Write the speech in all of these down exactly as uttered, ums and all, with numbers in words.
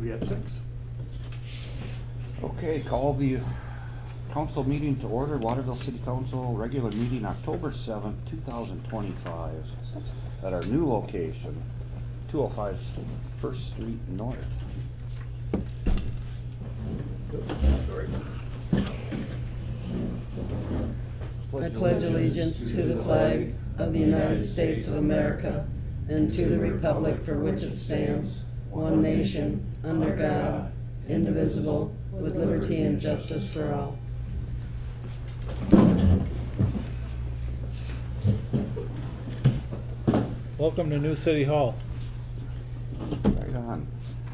be at six. Okay, call the council meeting to order. Waterville City Council regular meeting October seventh, two thousand twenty-five at our new location, two oh five First Street North. I pledge allegiance to the flag of the United States of America and to the republic for which it stands, one nation, under God, indivisible, with liberty and justice for all. Welcome to New City Hall. Right on.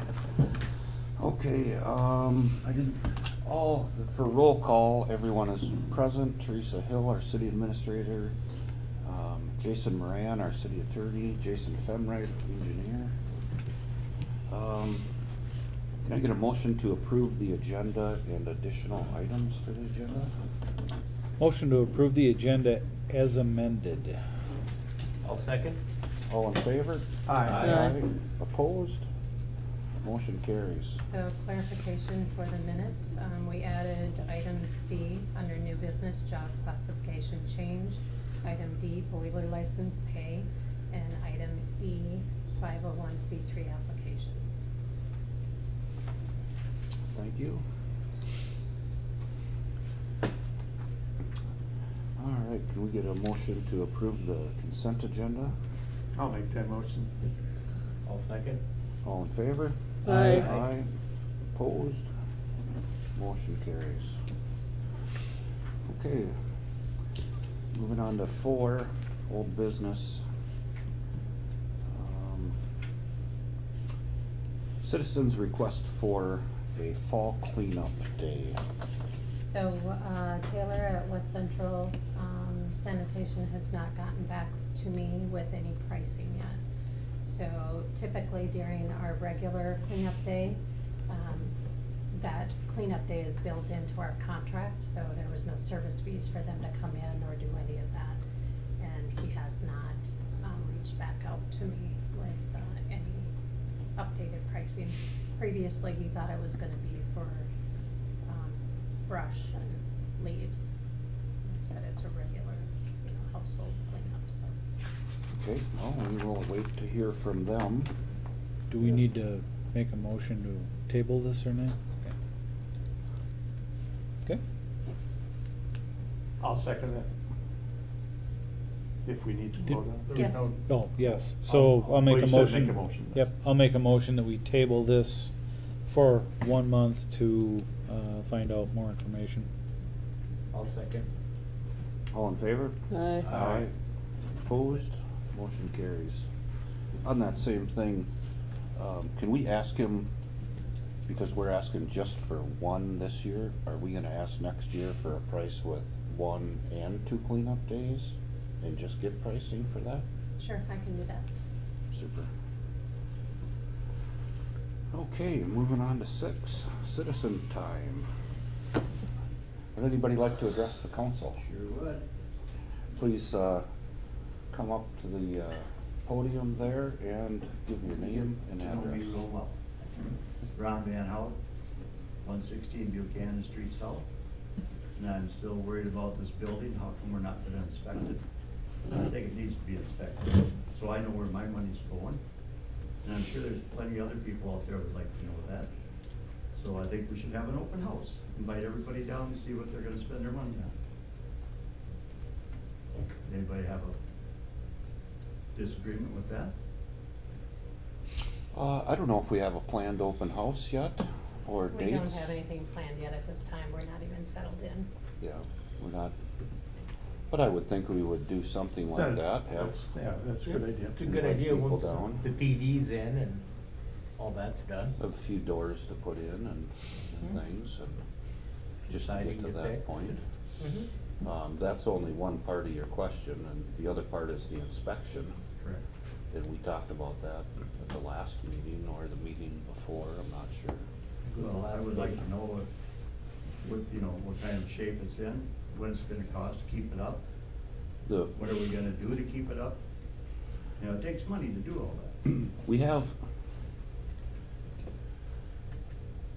Okay, um, I didn't, all, for roll call, everyone is present. Teresa Hill, our city administrator, um, Jason Moran, our city attorney, Jason Femright, engineer. Um, can I get a motion to approve the agenda and additional items for the agenda? Motion to approve the agenda as amended. I'll second. All in favor? Aye. Aye. Opposed? Motion carries. So clarification for the minutes, um, we added item C under new business job classification change, item D boiler license pay, and item E five oh one C three application. Thank you. All right, can we get a motion to approve the consent agenda? I'll make that motion. I'll second. All in favor? Aye. Aye. Opposed? Motion carries. Okay. Moving on to four, old business. Um, Citizens request for a fall cleanup day. So uh, Taylor at West Central um, Sanitation has not gotten back to me with any pricing yet. So typically during our regular cleanup day, um, that cleanup day is built into our contract, so there was no service fees for them to come in or do any of that. And he has not um, reached back out to me with uh, any updated pricing. Previously, he thought it was gonna be for um, brush and leaves. He said it's a regular, you know, household cleanup, so. Okay, well, we will wait to hear from them. Do we need to make a motion to table this or not? Okay. Okay. I'll second it. If we need to Did- vote on it. There Yes. was no- Oh, yes. So I'll- I'll make well, a you said motion. make a motion. Yep, I'll make a motion that we table this for one month to uh, find out more information. I'll second. All in favor? Aye. Aye. Opposed? Motion carries. On that same thing, um, can we ask him, because we're asking just for one this year, are we gonna ask next year for a price with one and two cleanup days? And just get pricing for that? Sure, I can do that. Super. Okay, moving on to six, citizen time. Would anybody like to address the council? Sure would. Please, uh, come up to the, uh, podium there and give your name and You know me address. real well. Ron Van Hout, one sixteen Buchanan Street South. And I'm still worried about this building. How come we're not gonna inspect it? I think it needs to be inspected, so I know where my money's going. And I'm sure there's plenty of other people out there would like to know that. So I think we should have an open house. Invite everybody down and see what they're gonna spend their money on. Anybody have a disagreement with that? Uh, I don't know if we have a planned open house yet, or We dates. don't have anything planned yet at this time. We're not even settled in. Yeah, we're not, but I would think we would do something like that, have That's, yeah, that's a good idea. It's a good invite idea people once down. the T V's in and all that's done. a few doors to put in and, and Mhm. things, and just to Siding get to to that fix. point. Mm-hmm. Um, that's only one part of your question, and the other part is the inspection. Correct. And we talked about that at the last meeting or the meeting before, I'm not sure. Well, I would like to know what, what, you know, what kind of shape it's in, what it's gonna cost to keep it up, The, what are we gonna do to keep it up? You know, it takes money to do all that. we have,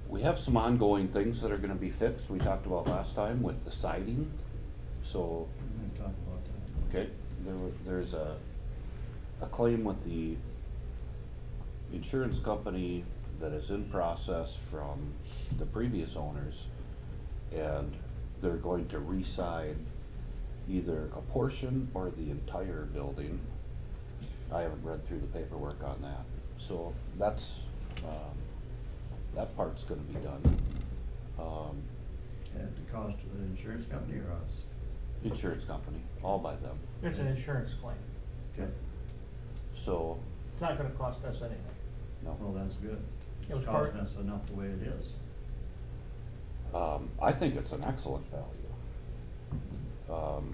We have some ongoing things that are gonna be fixed, we talked about last time with the siding, so, We're gonna talk about that. okay, there, wa- there's a, a claim with the insurance company that is in process from the previous owners, and they're going to re-side either a portion or the entire building. I haven't read through the paperwork on that, so that's, um, that part's gonna be done. Um, At the cost of the insurance company or us? insurance company, all by them, It's an insurance claim. Okay, so, It's not gonna cost us anything. no. well, that's good. It was It's part- costing us enough the way it is. Um, I think it's an excellent value. Um,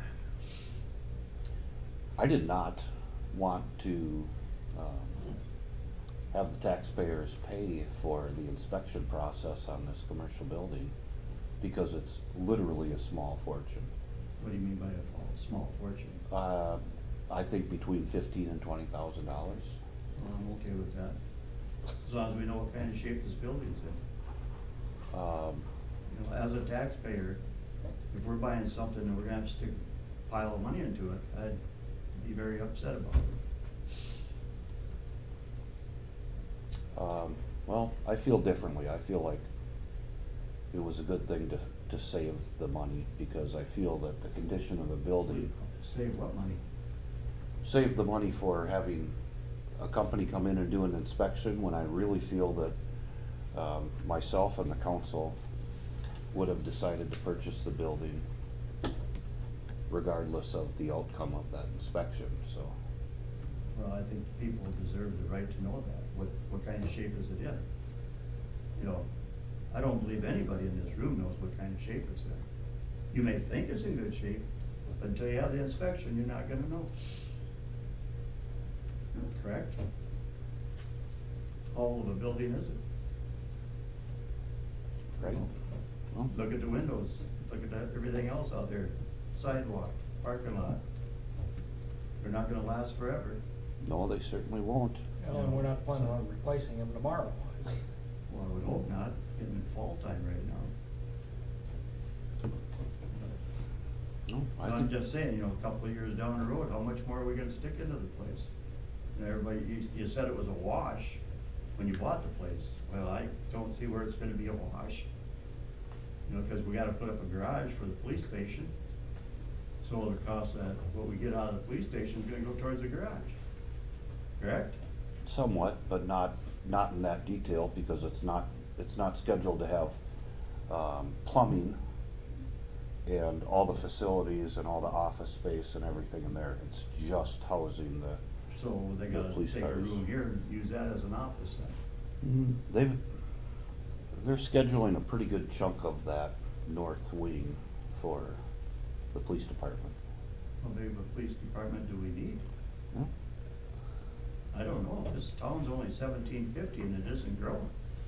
I did not want to, um, have the taxpayers pay for the inspection process on this commercial building, because it's literally a small fortune. What do you mean by a fall- small fortune? Uh, I think between fifteen and twenty thousand dollars. Well, I'm okay with that, as long as we know what kind of shape this building's in. Um, You know, as a taxpayer, if we're buying something and we're gonna have to stick a pile of money into it, I'd be very upset about it. um, well, I feel differently. I feel like it was a good thing to, to save the money, because I feel that the condition of the building, Save what money? save the money for having a company come in and do an inspection, when I really feel that, um, myself and the council would have decided to purchase the building regardless of the outcome of that inspection, so. Well, I think people deserve the right to know that, what, what kind of shape is it in? You know, I don't believe anybody in this room knows what kind of shape it's in. You may think it's in good shape, but until you have the inspection, you're not gonna know. Correct? How old of a building is it? Right? Well, Look at the windows, look at that, everything else out there, sidewalk, parking lot. They're not gonna last forever. no, they certainly won't. Well, and we're not planning on replacing them tomorrow. Well, I would hope not, getting in fall time right now. No, I I'm think, just saying, you know, a couple of years down the road, how much more are we gonna stick into the place? And everybody, you, you said it was a wash when you bought the place. Well, I don't see where it's gonna be a wash. You know, cause we gotta put up a garage for the police station. So the cost that, what we get out of the police station is gonna go towards the garage. Correct? somewhat, but not, not in that detail, because it's not, it's not scheduled to have, um, plumbing and all the facilities and all the office space and everything in there. It's just housing the, So they The gotta police take a cars. room here and use that as an office then. they've, they're scheduling a pretty good chunk of that north wing for the police department. How big of a police department do we need? Yeah. I don't know, this town's only seventeen fifty and it isn't growing.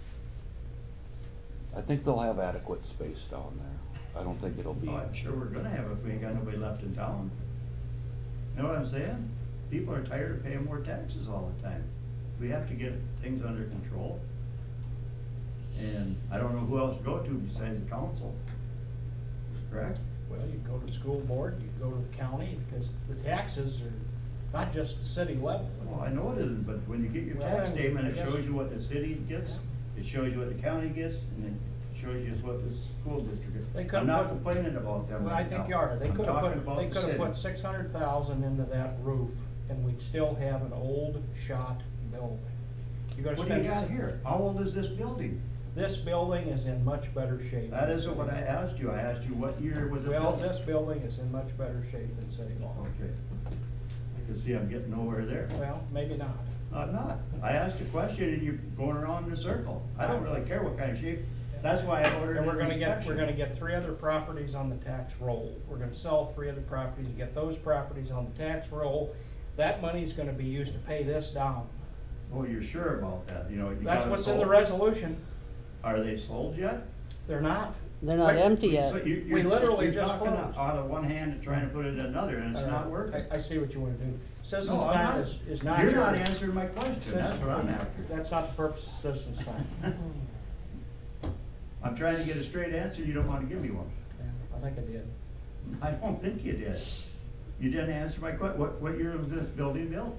I think they'll have adequate space down there. I don't think it'll be, Oh, I'm sure we're gonna have if we ain't got nobody left in town. You know what I'm saying? People are tired of paying more taxes all the time. We have to get things under control. And I don't know who else to go to besides the council. Correct? Well, you can go to the school board, you can go to the county, because the taxes are not just the city level. Well, I know it isn't, but when you get your Well, tax I- statement, I it guess- shows you what the city gets, it shows you what the county gets, and it shows you what the school district gets. They could've I'm not put- complaining about them Well, I right now. think you are, they I'm could have talking put, about they the could have city. put six hundred thousand into that roof, and we'd still have an old shot building. You're gonna What do you spend- got here? How old is this building? This building is in much better shape. That than isn't what I City asked you. I asked you what year was it Hall. Well, built? this building is in much better shape than City Hall. Okay. I can see I'm getting nowhere there. Well, maybe not. I'm not. I asked a question and you're going around in a circle. I don't really care what kind of shape. That's why I ordered And an we're gonna get, inspection. we're gonna get three other properties on the tax roll. We're gonna sell three other properties and get those properties on the tax roll. That money's gonna be used to pay this down. Oh, you're sure about that? You know, you That's got it what's in the sold? resolution. Are they sold yet? They're not. They're not Wait, empty So yet. you- We you're- literally you're just talking closed. out of one hand and trying to put it in another, and it's All right, not working. I, I see what you wanna do. Citizens No, I'm time not. is, is not You're here. not answering my question. That's Citizens- what I'm after. That's not the purpose of citizens time. I'm trying to get a straight answer, you don't wanna give me one. Yeah, I think I did. I don't think you did. You didn't answer my que, what, what year was this building built?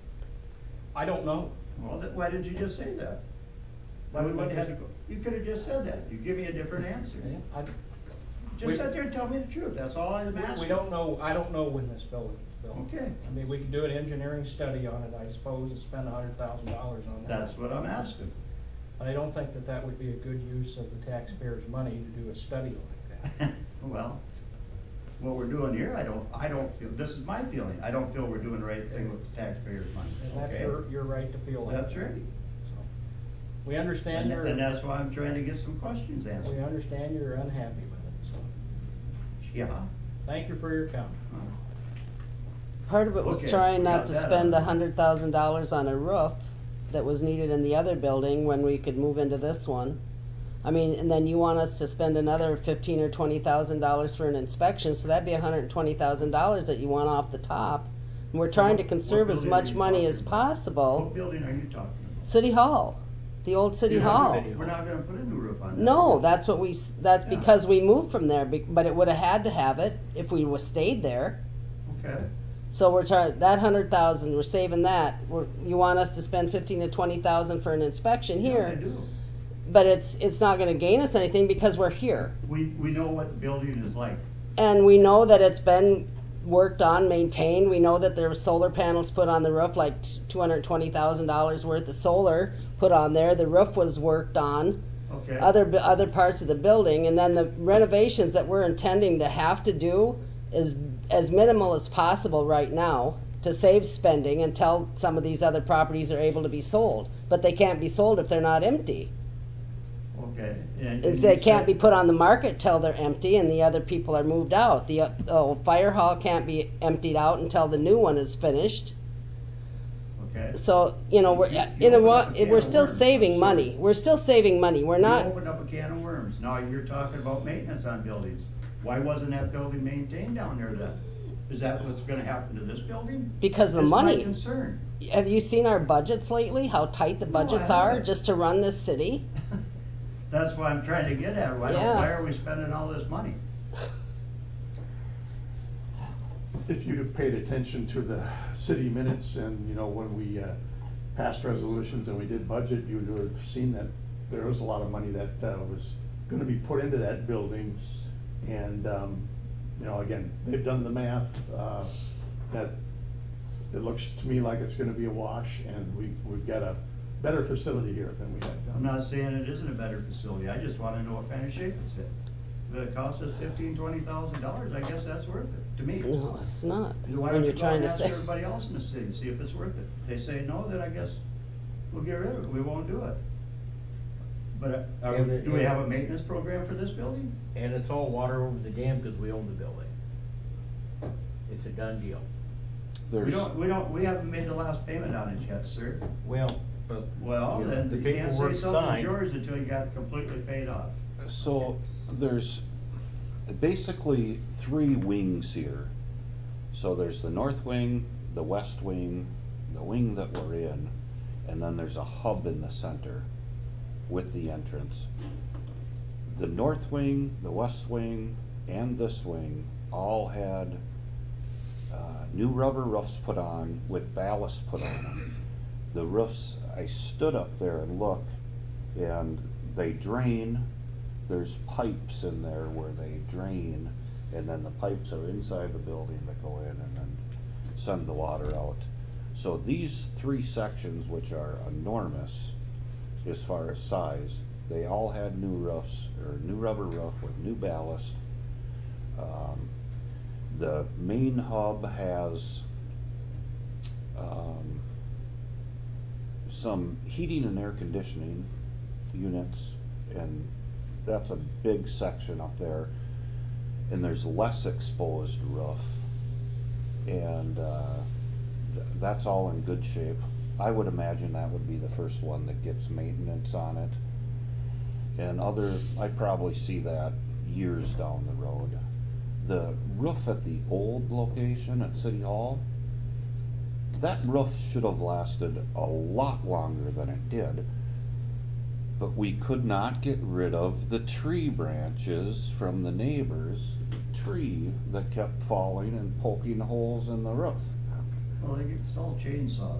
I don't know. Well, then why didn't you just say that? Why Why would would I you have to just- go? You could've just said that. You give me a different answer. Yeah, I, Just we- sit there and tell me the truth. That's all I'm asking. we don't know, I don't know when this building was built. Okay. I mean, we could do an engineering study on it, I suppose, and spend a hundred thousand dollars on that. That's what I'm asking. But I don't think that that would be a good use of the taxpayers' money to do a study like that. Well, what we're doing here, I don't, I don't feel, this is my feeling. I don't feel we're doing the right thing with the taxpayers' money. And that's Okay? your, your right to feel that. That's right. So, We understand And, your, and that's why I'm trying to get some questions we answered. understand you're unhappy with it, so, Yeah. thank you for your comment. Part of it was Okay, trying we not got to that spend out. a hundred thousand dollars on a roof that was needed in the other building when we could move into this one. I mean, and then you want us to spend another fifteen or twenty thousand dollars for an inspection, so that'd be a hundred and twenty thousand dollars that you want off the top. And we're trying to What- conserve what as building are much you money talking as about? possible. What building are you talking about? City Hall, the old City You're not Hall. gonna- We're not gonna put a new roof on that. No, that's what we, s- that's Yeah. because we moved from there, be- but it would've had to have it if we was stayed there. Okay. So we're trying, that hundred thousand, we're saving that. We're, you want us to spend fifteen to twenty thousand for an inspection Yeah, I here, do. but it's, it's not gonna gain us anything because we're here. We, we know what the building is like. And we know that it's been worked on, maintained. We know that there were solar panels put on the roof, like two hundred twenty thousand dollars worth of solar put on there. The roof was worked on. Okay. Other, bu- other parts of the building, and then the renovations that we're intending to have to do is as minimal as possible right now to save spending until some of these other properties are able to be sold. But they can't be sold if they're not empty. Okay. And- It's, and they you can't said- be put on the market till they're empty and the other people are moved out. The uh, oh, fire hall can't be emptied out until the new one is finished. Okay. So, you know, we're, You- you in a, opened wa- up a can we're of still worms. saving I'm money. sorry. We're still saving money. We're You not, opened up a can of worms. Now you're talking about maintenance on buildings. Why wasn't that building maintained down there then? Is that what's gonna happen to this building? because of the This is my money. concern. Have you seen our budgets lately? How tight the No, I budgets are haven't. just to run this city? That's what I'm trying to get at. Why don't, Yeah. why are we spending all this money? If you have paid attention to the city minutes and, you know, when we uh, passed resolutions and we did budget, you would have seen that there was a lot of money that uh, was gonna be put into that building. And, um, you know, again, they've done the math, uh, that it looks to me like it's gonna be a wash, and we, we've got a better facility here than we had I'm done. not saying it isn't a better facility. I just wanna know what kind of shape it's in. If it costs us fifteen, twenty thousand dollars, I guess that's worth it, to me. No, it's not. Why When don't you're you go trying and to ask say, everybody else in the city, see if it's worth it? They say no, then I guess we'll get rid of it, we won't do it. But, uh, are, Yeah, but- do we have a maintenance program for this building? And it's all water over the dam because we own the building. It's a done deal. We There's, don't, we don't, we haven't made the last payment on it yet, sir. Well, but. Well, you know, then the you can't say paperwork's something's signed. yours until you got it completely paid off. so there's basically three wings here. So there's the north wing, the west wing, the wing that we're in, and then there's a hub in the center with the entrance. The north wing, the west wing, and this wing all had uh, new rubber roofs put on with ballast put on them. The roofs, I stood up there and looked, and they drain. There's pipes in there where they drain, and then the pipes are inside the building that go in and then send the water out. So these three sections, which are enormous as far as size, they all had new roofs, or new rubber roof with new ballast. Um, the main hub has um, some heating and air conditioning units, and that's a big section up there. And there's less exposed roof, and uh, th- that's all in good shape. I would imagine that would be the first one that gets maintenance on it. And other, I probably see that years down the road. The roof at the old location at City Hall, that roof should have lasted a lot longer than it did. but we could not get rid of the tree branches from the neighbor's tree that kept falling and poking holes in the roof. Well, they get, sell chainsaws.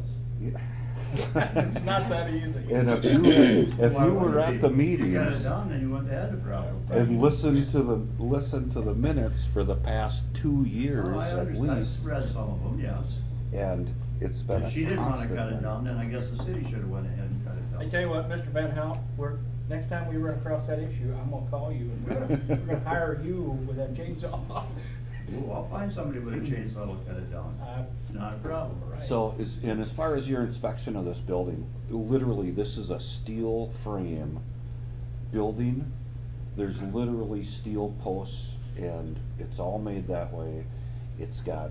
It's not that easy. And if you, if Why you would were it at be? the You got it meetings done and you wouldn't have had the problem. and listened to the, listen to the minutes for the past two years Oh, I at understand. least, I've read some of them, yes. and it's been a If she didn't wanna constant cut it thing. down, then I guess the city should've went ahead and cut it down. I tell you what, Mister Van Hout, we're, next time we run across that issue, I'm gonna call you and we're gonna, we're gonna hire you with that chainsaw. Ooh, I'll find somebody with a chainsaw that'll cut it down. Uh, Not a problem. right. So, is, and as far as your inspection of this building, literally, this is a steel frame building. There's literally steel posts, and it's all made that way. It's got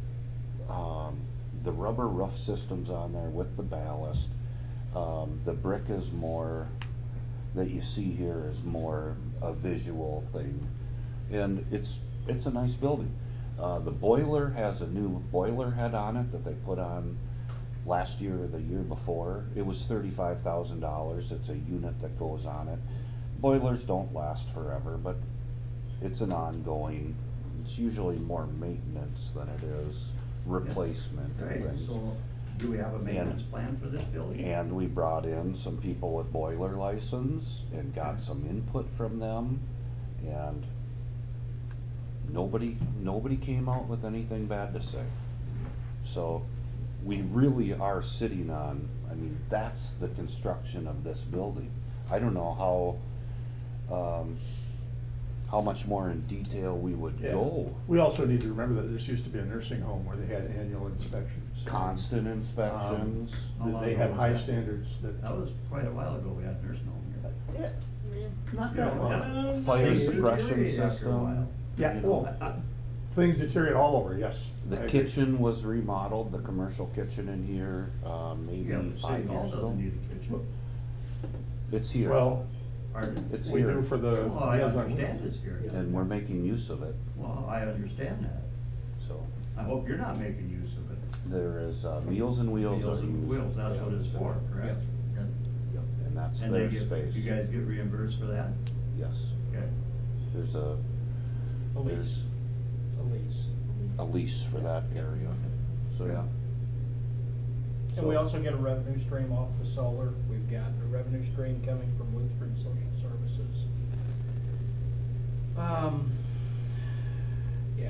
um, the rubber roof systems on there with the ballast. Um, the brick is more, that you see here is more a visual thing. And it's, it's a nice building. Uh, the boiler has a new boiler head on it that they put on last year or the year before. It was thirty-five thousand dollars. It's a unit that goes on it. Boilers don't last forever, but it's an ongoing, it's usually more maintenance than it is replacement Right, and things. so do we have a maintenance plan for this building? And we brought in some people with boiler license and got some input from them, and nobody, nobody came out with anything bad to say. So we really are sitting on, I mean, that's the construction of this building. I don't know how, um, how much more in detail we would Yeah. go. We also need to remember that this used to be a nursing home where they had annual inspections. Constant inspections. How Um, long They ago have was high that? standards that. That was quite a while ago, we had a nursing home here. Yeah, not You know, that long. yeah, Fire they suppression deteriorate after a system. while. Yeah, you know. well, uh, things deteriorate all over, yes. The I agree. kitchen was remodeled, the commercial kitchen in here, uh, maybe Yeah, but five City Hall years ago. doesn't need a kitchen. It's here. Well, Pardon? It's we here. do for the Well, I Meals on understand Wheels. it's here. And we're making use of it, Well, I understand that. so. I hope you're not making use of it. There is, uh, Meals and Wheels Meals are and used. Wheels, that's what it's for, correct? And that's And they their get, space. you guys get reimbursed for that? Yes, Okay. there's a, A lease, there's a lease. a lease for that area, so yeah. And we So- also get a revenue stream off the solar. We've got a revenue stream coming from Lutheran Social Services. Um, yeah.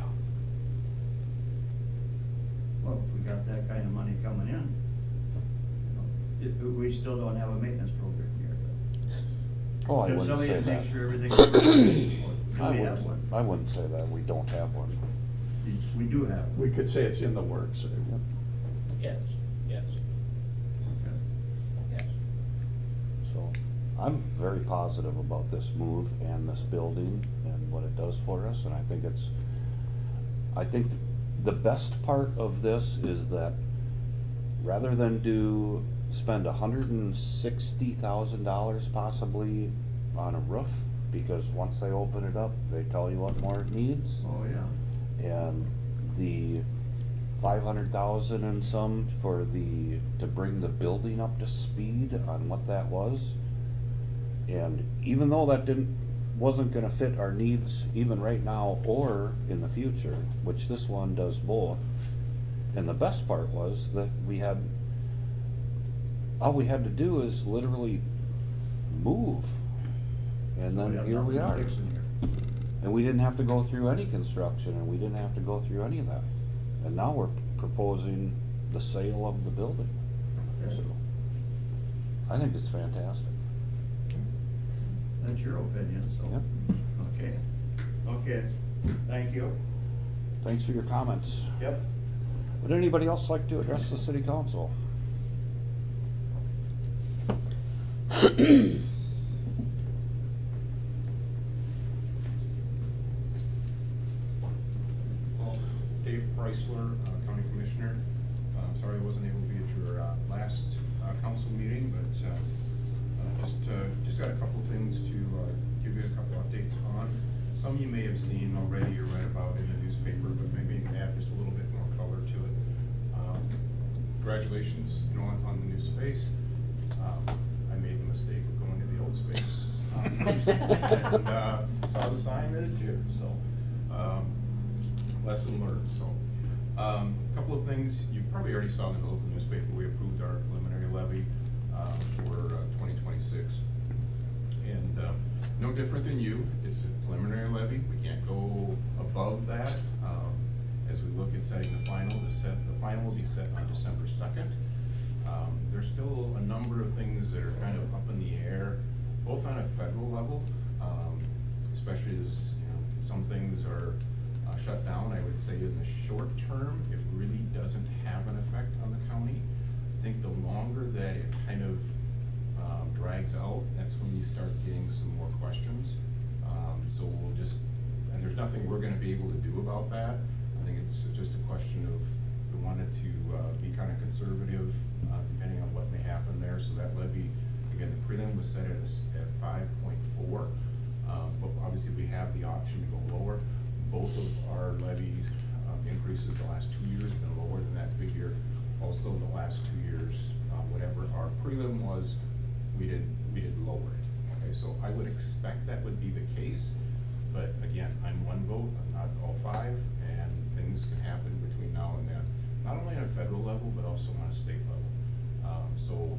Well, if we got that kind of money coming in, you know, it, we still don't have a maintenance program here. Oh, I If wouldn't somebody say to that. make sure everything's working, do I we have wouldn't, one? I wouldn't say that, we don't have one. We do have one. We could say it's in the works. Yes, yes, Okay. yes. So, I'm very positive about this move and this building and what it does for us, and I think it's, I think the best part of this is that rather than do, spend a hundred and sixty thousand dollars possibly on a roof, because once they open it up, they tell you what more it needs, Oh, yeah. and the five hundred thousand and some for the, to bring the building up to speed on what that was. And even though that didn't, wasn't gonna fit our needs even right now or in the future, which this one does both. And the best part was that we had, all we had to do is literally move. And We then have here we nothing are. to fix in here. And we didn't have to go through any construction, and we didn't have to go through any of that. And now we're proposing the sale of the building. So, I think it's fantastic. That's your opinion, so. Yep. Okay. Okay, thank you. Thanks for your comments. Yep. Would anybody else like to address the city council? Well, Dave Preisler, uh, County Commissioner. Uh, I'm sorry I wasn't able to be at your uh, last uh, council meeting, but uh, uh, just uh, just got a couple of things to uh, give you a couple updates on. Some you may have seen already or read about in the newspaper, but maybe add just a little bit more color to it. Um, congratulations, you know, on, on the new space. Um, I made the mistake of going to the old And, uh, saw the sign that it's here, so, um, lesson learned, so. Um, a couple of things, you probably already saw in the local newspaper, we approved our preliminary levy, um, for, uh, twenty twenty-six. And, um, no different than you, it's a preliminary levy, we can't go above that. Um, as we look at setting the final, the set, the final will be set on December second. Um, there's still a number of things that are kind of up in the air, both on a federal level, um, especially as, you know, some things are uh, shut down. I would say in the short term, it really doesn't have an effect on the county. I think the longer that it kind of um, drags out, that's when you start getting some more questions. Um, so we'll just, and there's nothing we're gonna be able to do about that. I think it's just a question of, we wanted to uh, be kind of conservative, uh, depending on what may happen there. So that levy, again, the prelim was set at, a, at five point four, um, but obviously we have the option to go lower. Both of our levy um, increases the last two years have been lower than that figure. Also, the last two years, uh, whatever our prelim was, we did we did lower it. Okay, so I would expect that would be the case. But again, I'm one vote, I'm not all five, and things can happen between now and then. Not only on a federal level, but also on a state level. Um, so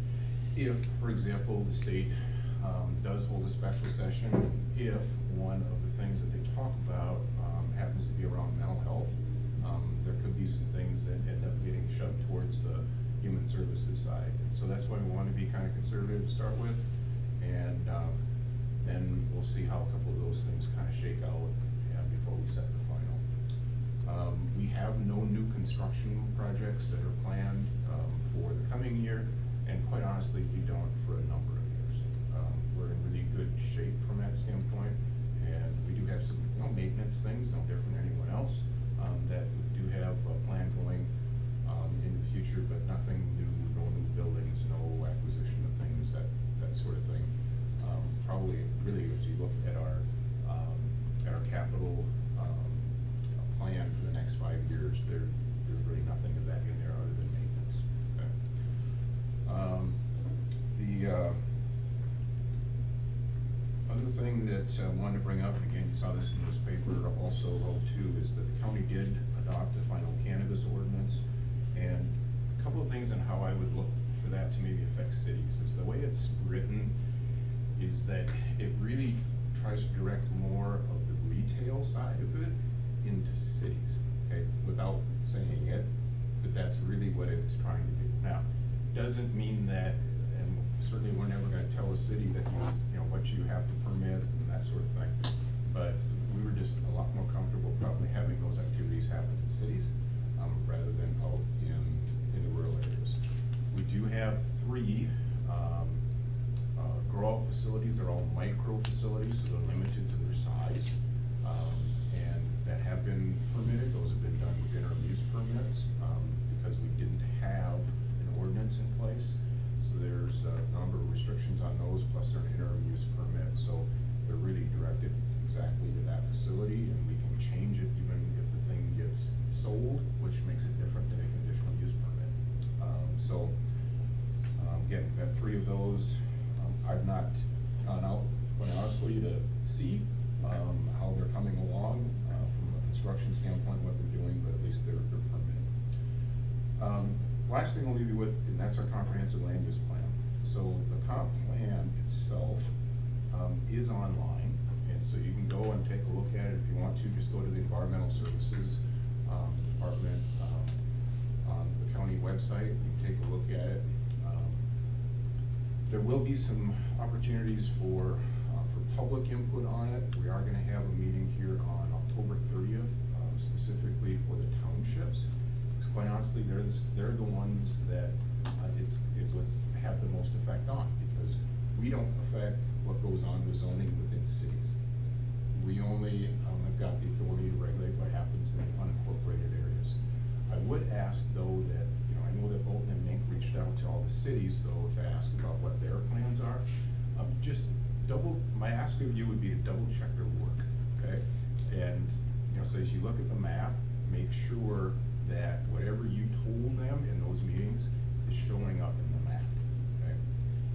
if, for example, the state um, does hold a special session, if one of the things that they talk about um, happens to be around mental health, um, there could be some things that end up getting shoved towards the human services side. And so that's why we want to be kind of conservative to start with. And um, then we'll see how a couple of those things kind of shake out yeah, before we set the final. Um, we have no new construction projects that are planned um, for the coming year, and quite honestly, we don't for a number of years. Um, we're in really good shape from that standpoint, and we do have some you know, maintenance things, no different than anyone else, um, that we do have a plan going um, in the future, but nothing new, no new buildings, no acquisition of things, that, that sort of thing. Um, probably, really, as you look at our um, at our capital um, plan for the next five years, there there's really nothing of that in there other than maintenance. Okay. Um, the uh, other thing that I uh, wanted to bring up, and again, you saw this in the newspaper also though too, is that the county did adopt the final cannabis ordinance, and a couple of things on how I would look for that to maybe affect cities is the way it's written. Is that it really tries to direct more of the retail side of it into cities, okay, without saying it, but that's really what it's trying to do. Now, doesn't mean that, and certainly we're never gonna tell a city that you, you know, what you have to permit and that sort of thing, but we were just a lot more comfortable probably having those activities happen in cities um, rather than out in, in the rural areas. We do have three um, Uh, grow-out facilities. They're all micro facilities, so they're limited to their size, um, and that have been permitted. Those have been done with interim use permits um, because we didn't have an ordinance in place. So there's a number of restrictions on those, plus they're an interim use permit. So they're really directed exactly to that facility, and we can change it even if the thing gets sold, which makes it different than a conditional use permit. Um, so um, again, we've got three of those. I've not gone out, quite honestly, to see um, how they're coming along uh, from a construction standpoint, what they're doing, but at least they're, they're permitted. Um, last thing I'll leave you with, and that's our comprehensive land use plan. So the comp plan itself um, is online, and so you can go and take a look at it if you want to. Just go to the Environmental Services um, Department um, on the county website. You can take a look at it. There will be some opportunities for uh, for public input on it. We are going to have a meeting here on October thirtieth, um, specifically for the townships. Because quite honestly, they're they're the ones that uh, it's it would have the most effect on, because we don't affect what goes on with zoning within cities. We only um, have got the authority to regulate what happens in unincorporated areas. I would ask though that, you know, I know that Bolton and Mink reached out to all the cities though to ask about what their plans are. Um, just double, my ask of you would be to double check their work, okay? And, you know, so as you look at the map, make sure that whatever you told them in those meetings is showing up in the map, okay?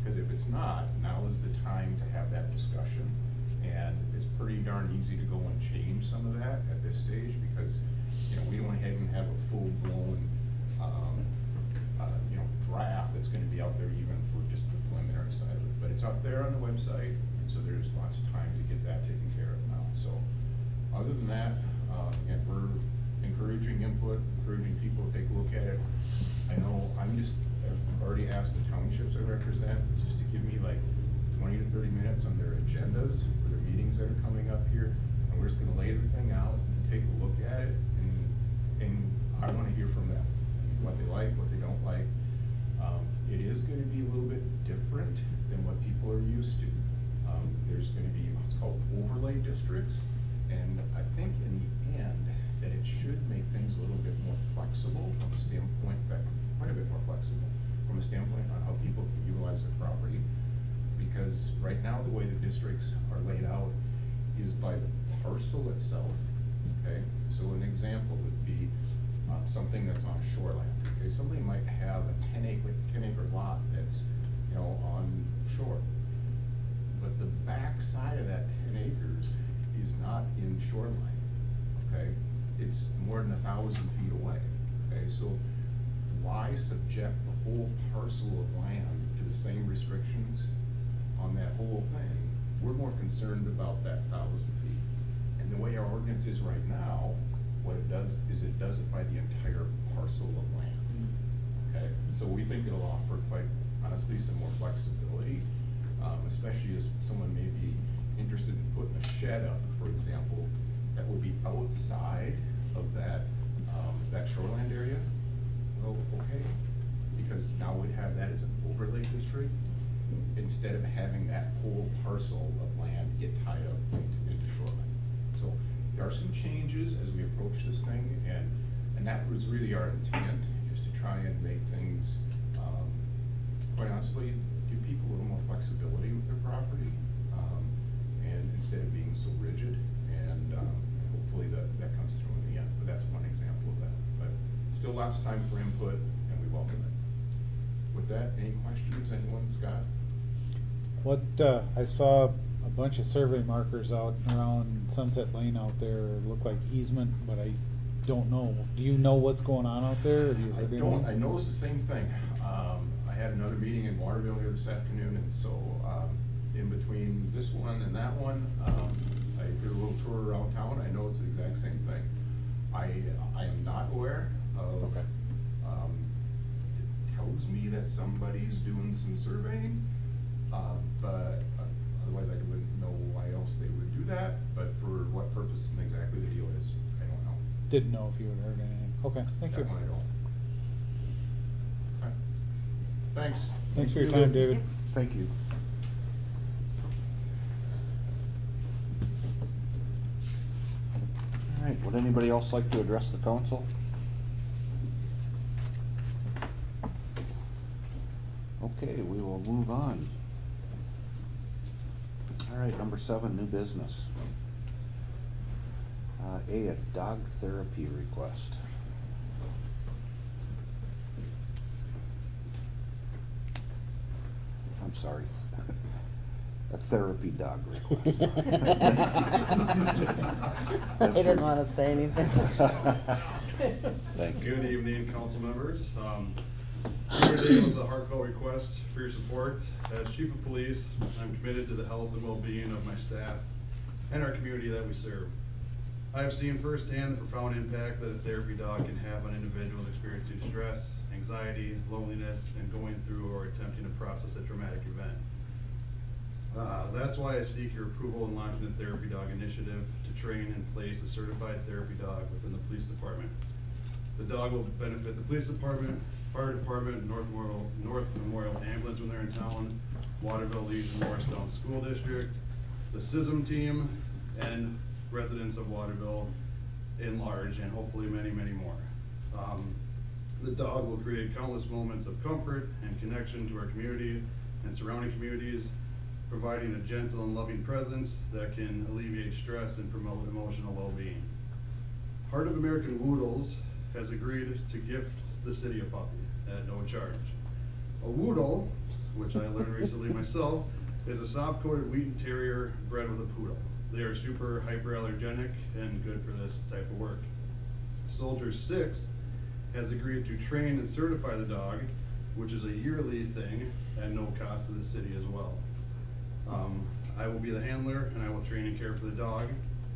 Because if it's not, now is the time to have that discussion. And it's pretty darn easy to go and change some of that at this stage, because, you know, we don't even have a full-blown, um, uh, you know, draft that's gonna be out there even for just the preliminary side of it. But it's out there on the website, and so there's lots of time to get that taken care of now. So, other than that, uh, again, we're encouraging input, encouraging people to take a look at it. I know I'm just, I've already asked the townships I represent just to give me like twenty to thirty minutes on their agendas for their meetings that are coming up here. And we're just gonna lay everything out, take a look at it, and, and I wanna hear from them, what they like, what they don't like. Um, it is gonna be a little bit different than what people are used to. Um, there's gonna be what's called overlay districts. And I think in the end, that it should make things a little bit more flexible from a standpoint, in fact, quite a bit more flexible from a standpoint on how people can utilize their property. Because right now, the way the districts are laid out is by the parcel itself, okay? So an example would be um, something that's on shoreland, okay? Somebody might have a ten acre, ten acre lot that's, you know, on shore. But the back side of that ten acres is not in shoreline, okay? It's more than a thousand feet away, okay? So why subject the whole parcel of land to the same restrictions on that whole thing? We're more concerned about that thousand feet. And the way our ordinance is right now, what it does is it does it by the entire parcel of land, okay? So we think it'll offer, quite honestly, some more flexibility, um, especially as someone may be interested in putting a shed up, for example, that would be outside of that, um, that shoreland area. Well, okay, because now we'd have that as an overlay district, instead of having that whole parcel of land get tied up into, into shoreline. So there are some changes as we approach this thing, and and that was really our intent, is to try and make things, um, quite honestly, give people a little more flexibility with their property, um, and instead of being so rigid, and um, hopefully that, that comes through in the end. But that's one example of that. But still lots of time for input, and we welcome it. With that, any questions anyone's got? What, uh, I saw a bunch of survey markers out around Sunset Lane out there, look like easement, but I don't know. Do you know what's going on out there? Have you I heard don't, anything? I noticed the same thing. Um, I had another meeting in Waterville here this afternoon, and so, um, in between this one and that one, um, I did a little tour around town. I noticed the exact same thing. I, I am not aware of, Okay. um, it tells me that somebody's doing some surveying, uh, but uh, otherwise I wouldn't know why else they would do that, but for what purpose and exactly the deal is, I don't know. Didn't know if you had heard anything. Okay, thank you. That one I don't. Okay. Thanks. Thanks for your time, David. Thank you. All right, would anybody else like to address the council? Okay, we will move on. All right, number seven, new business. Uh, A, a dog therapy request. I'm sorry. A therapy dog request. He didn't want to say anything. Thank you. Good evening, council members. Um, Here today was a heartfelt request for your support. As chief of police, I'm committed to the health and well-being of my staff and our community that we serve. I have seen firsthand the profound impact that a therapy dog can have on individuals experiencing stress, anxiety, loneliness, and going through or attempting to process a traumatic event. Uh, that's why I seek your approval in launching a therapy dog initiative to train and place a certified therapy dog within the police department. The dog will benefit the police department, fire department, North Memorial, North Memorial Ambulance when they're in town, Waterville Legion Morristown School District, the C I S M team, and residents of Waterville in large, and hopefully many, many more. Um, the dog will create countless moments of comfort and connection to our community and surrounding communities, providing a gentle and loving presence that can alleviate stress and promote emotional well-being. Heart of American Woodles has agreed to gift the city a puppy at no charge. A Woodle which I learned recently myself, is a soft-coated Wheaten Terrier bred with a poodle. They are super hyperallergenic and good for this type of work. Soldier six has agreed to train and certify the dog, which is a yearly thing at no cost to the city as well. Um, I will be the handler and I will train and care for the dog.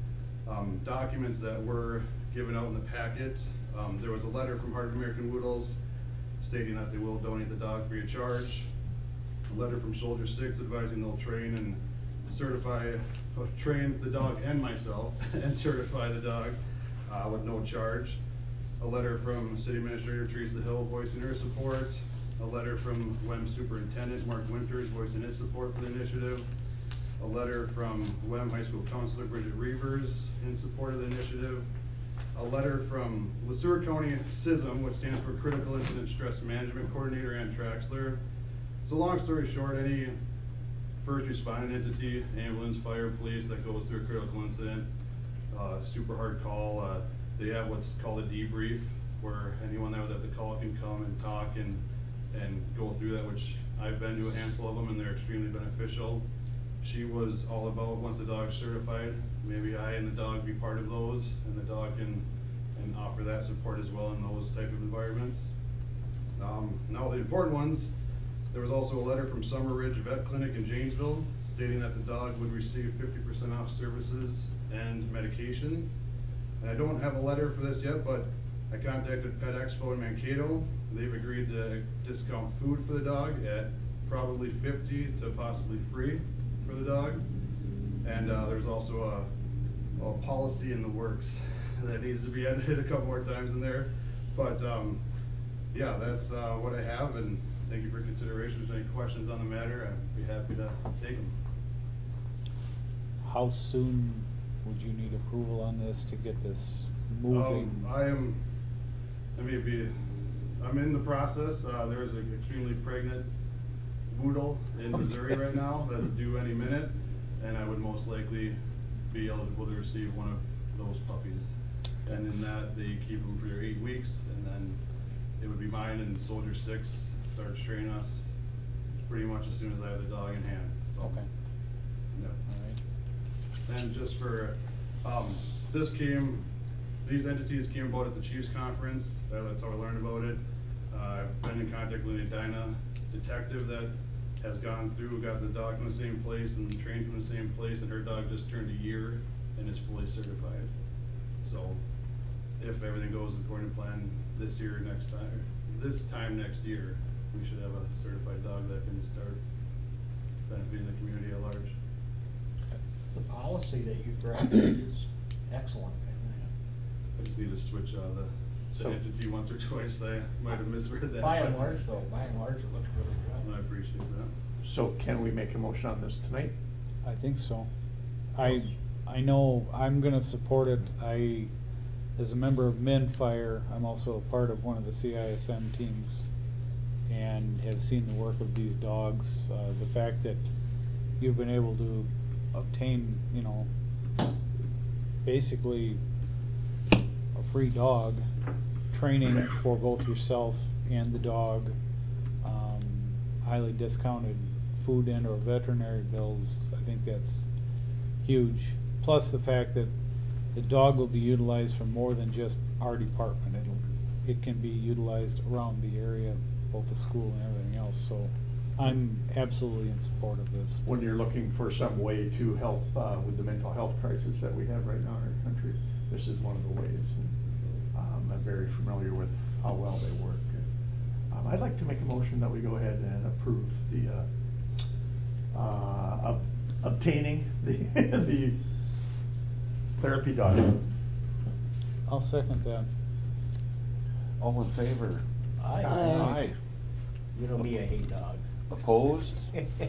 Um, documents that were given out in the packet, um, there was a letter from Heart of American Woodles stating that they will donate the dog free of charge. A letter from Soldier six advising they'll train and certify, uh, train the dog and myself and certify the dog uh, with no charge. A letter from City Administrator Teresa Hill voicing her support. A letter from W E M Superintendent Mark Winters voicing his support for the initiative. A letter from W E M High School Counselor Bridget Reavers in support of the initiative. A letter from Le Sueur County C I S M, which stands for Critical Incident Stress Management Coordinator, Ann Traxler. So long story short, any first responding entity, ambulance, fire, police that goes through a critical incident, uh, super hard call, uh, they have what's called a debrief, where anyone that was at the call can come and talk and, and go through that, which I've been to a handful of them and they're extremely beneficial. She was all about, once the dog's certified, maybe I and the dog be part of those, and the dog can and offer that support as well in those type of environments. Um, now the important ones, there was also a letter from Summer Ridge Vet Clinic in Janesville stating that the dog would receive fifty percent off services and medication. And I don't have a letter for this yet, but I contacted Pet Expo in Mankato. They've agreed to discount food for the dog at probably fifty to possibly free for the dog. And uh, there's also a, a policy in the works that needs to be edited a couple more times in there. But um, yeah, that's uh, what I have, and thank you for consideration. If there's any questions on the matter, I'd be happy to take them. How soon would you need approval on this to get this moving? Um, I am, I may be, I'm in the process. Uh, there's an extremely pregnant Woodle in Missouri right now that's due any minute, and I would most likely be eligible to receive one of those puppies. And in that, they keep them for your eight weeks, and then it would be mine, and Soldier six starts training us pretty much as soon as I have the dog in hand. So, Okay. yeah. All right. And just for, um, this came, these entities came about at the Chiefs Conference. Uh, that's how I learned about it. Uh, I've been in contact with a Edina detective that has gone through, got the dog from the same place and trained from the same place, and her dog just turned a year and is fully certified. So if everything goes according to plan this year, next time, this time next year, we should have a certified dog that can start benefiting the community at large. The policy that you drafted is excellent. I just need to switch uh, the, the So- entity once or twice. I might have misread that. By and large, though, by and large, it looks really I good. appreciate that. So can we make a motion on this tonight? I think so. I, I know I'm gonna support it. I, as a member of Men Fire, I'm also a part of one of the C I S M teams and have seen the work of these dogs. Uh, the fact that you've been able to obtain, you know, basically a free dog, training for both yourself and the dog, um, highly discounted food and or veterinary bills, I think that's huge. Plus the fact that the dog will be utilized for more than just our department. It'll, it can be utilized around the area, both the school and everything else. So I'm absolutely in support of this. When you're looking for some way to help uh, with the mental health crisis that we have right now in our country, this is one of the ways. And, um, I'm very familiar with how well they work. Um, I'd like to make a motion that we go ahead and approve the uh, uh, ob obtaining the the therapy dog. I'll second that. All in favor? Aye. Aye. You know me, I hate dogs. Opposed?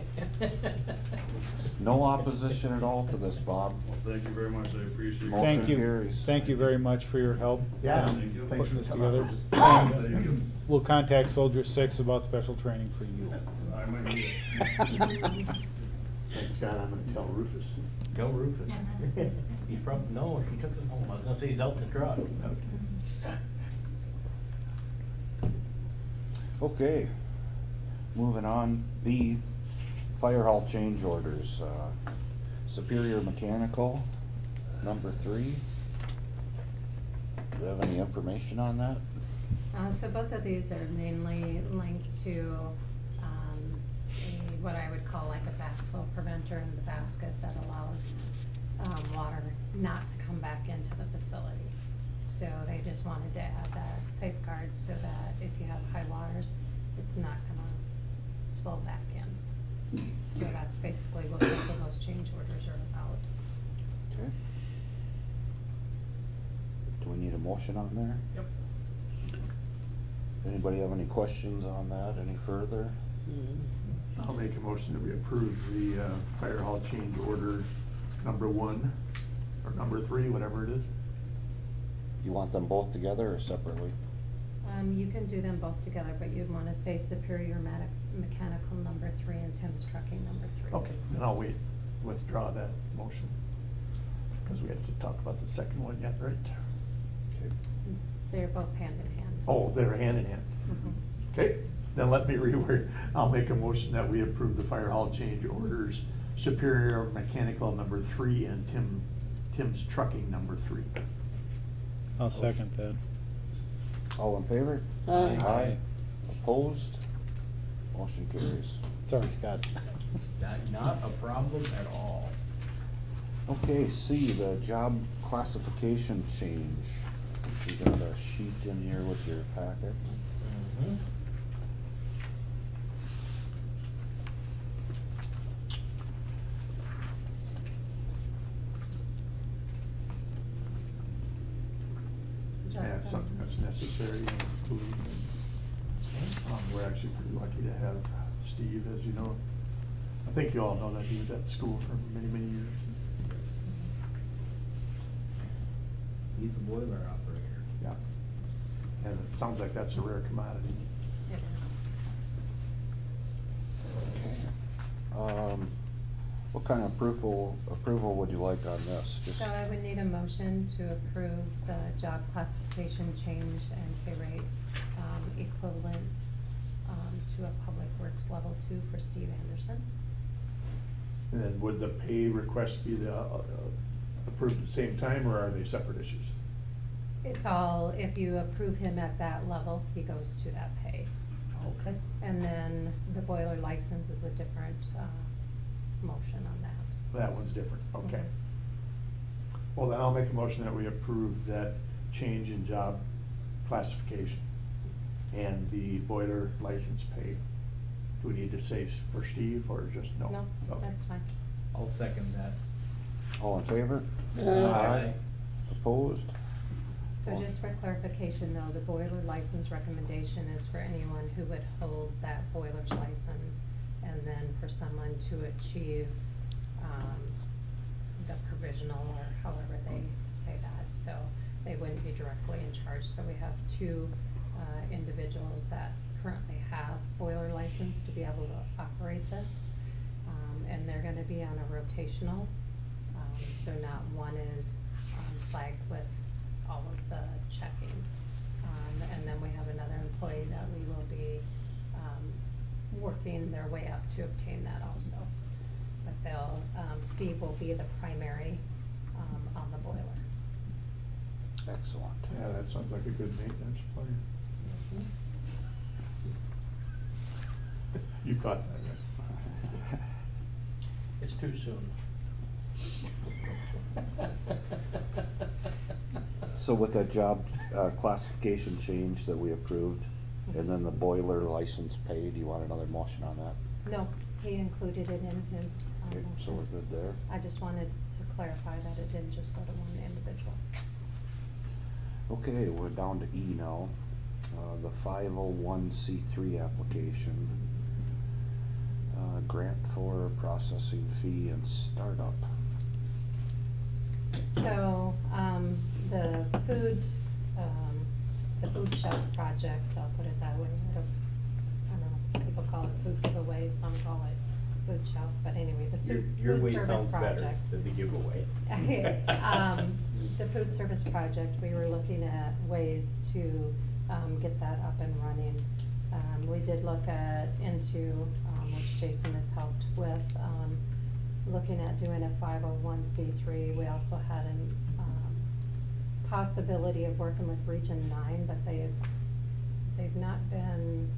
No opposition at all to this, Bob. Well, thank you very much. I appreciate it. Motion Thank you. carries. Thank you very much for your help. Yeah, in thank you. Thanks Putting for this coming together. out. Thank And you. we'll contact Soldier six about special training for you. I might need it. Thanks, God. I'm going to tell Rufus. Go Rufus. He's probably, no, he took it home. I was gonna say he's out in the truck. Okay. moving on, B, fire hall change orders, uh, Superior Mechanical, number three. Do you have any information on that? Uh, so both of these are mainly linked to, um, a, what I would call like a backflow preventer in the basket that allows, um, water not to come back into the facility. So they just wanted to add that safeguard so that if you have high waters, it's not gonna flow back in. So that's basically what both of those change orders are about. Okay. Do we need a motion on there? Yep. Anybody have any questions on that any further? I'll make a motion that we approve the uh, fire hall change order number one, or number three, whatever it is. You want them both together or separately? Um, you can do them both together, but you'd wanna say Superior Medi- Mechanical number three and Tim's Trucking number three. Okay, then I'll wait, withdraw that motion, because we have to talk about the second one yet, right? Okay. They're both hand in hand. Oh, they're hand in hand. Mhm. Okay, then let me reword. I'll make a motion that we approve the fire hall change orders, Superior Mechanical number three and Tim, Tim's Trucking number three. I'll second that. All in favor? Aye. Aye. Opposed? Motion carries. Sorry, Scott. Not, not a problem at all. Okay, C, the job classification change. You got a sheet in here with your packet. Mm-hmm. Job Yeah, it's seven. something that's necessary, and including, um, we're actually pretty lucky to have Steve, as you know. I think you all know that he was at school for many, many years. He's a boiler operator. Yeah. And it sounds like that's a rare commodity. It is. Okay. Um, what kind of approval, approval would you like on this? Just So I would need a motion to approve the job classification change and pay rate, um, equivalent, um, to a Public Works level two for Steve Anderson. And then would the pay request be the, uh, uh, approved at the same time, or are they separate issues? It's all, if you approve him at that level, he goes to that pay. Okay. And then the boiler license is a different, uh, motion on that. That one's different, okay. Mhm. Well, then I'll make a motion that we approve that change in job classification and the boiler license pay. Do we need to say s- for Steve, or just no? No, Okay. that's fine. I'll second that. all in favor? Aye. Opposed? So just for clarification though, the boiler license recommendation is for anyone who would hold that boiler's license, and then for someone to achieve, um, the provisional, or however they say that, so they wouldn't be directly in charge. So we have two, uh, individuals that currently have boiler license to be able to operate this. Um, and they're gonna be on a rotational, um, so not one is, um, flagged with all of the checking. Um, and then we have another employee that we will be, um, working their way up to obtain that also. But they'll, um, Steve will be the primary, um, on the boiler. Excellent. Yeah, that sounds like a good maintenance plan. You caught that, right? It's too soon. So with that job, uh, classification change that we approved, and then the boiler license paid, do you want another motion on that? No, he included it in his, um, Okay, so motion. we're good there. I just wanted to clarify that it didn't just go to one individual. Okay, we're down to E now, uh, the five oh one C three application. Uh, grant for processing fee and startup. So, um, the food, um, the food shelf project, I'll put it that way, I don't, I don't know, people call it food giveaway, some call it food shelf, but anyway, the Your, su- your food way service sounds better project. than the giveaway. Um, the food service project, we were looking at ways to, um, get that up and running. Uh, Um, we did look at, into, um, which Jason has helped with, um, looking at doing a five oh one C three. We also had an, um, possibility of working with Region nine, but they've, they've not been,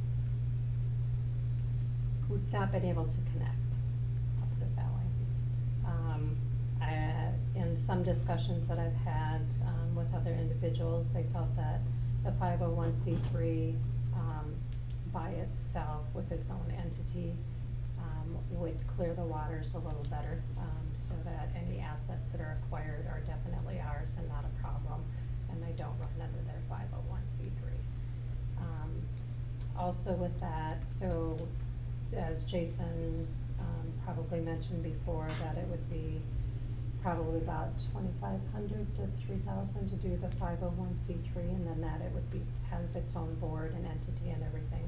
we've not been able to connect, I'll put it that way. Um, I, in some discussions that I've had, um, with other individuals, they felt that the five oh one C three, um, by itself, with its own entity, um, would clear the waters a little better, um, so that any assets that are acquired are definitely ours and not a problem, and they don't run under their five oh one C three. Um, also with that, so as Jason, um, probably mentioned before, that it would be probably about twenty-five hundred to three thousand to do the five oh one C three, and then that it would be, have its own board and entity and everything.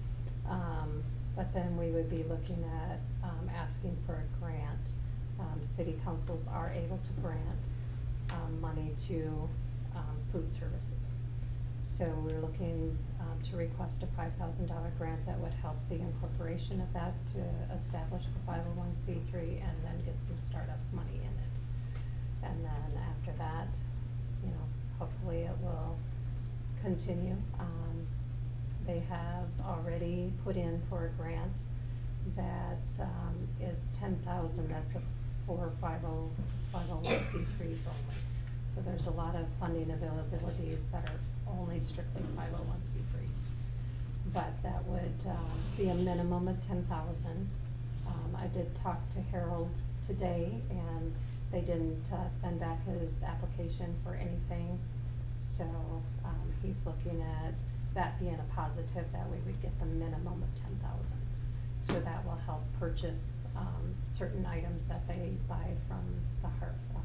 Um, but then we would be looking at, um, asking for a grant. Um, city councils are able to grant, um, money to, um, food services. So we're looking, um, to request a five thousand dollar grant that would help the incorporation of that to establish the five oh one C three and then get some startup money in it. And then after that, you know, hopefully it will continue. Um, they have already put in for a grant that, um, is ten thousand, that's a, for five oh one C threes only. So there's a lot of funding availabilities that are only strictly five oh one C threes. But that would, um, be a minimum of ten thousand. Um, I did talk to Harold today, and they didn't, uh, send back his application for anything. So, um, he's looking at that being a positive, that we would get the minimum of ten thousand. So that will help purchase, um, certain items that they buy from the har- uh,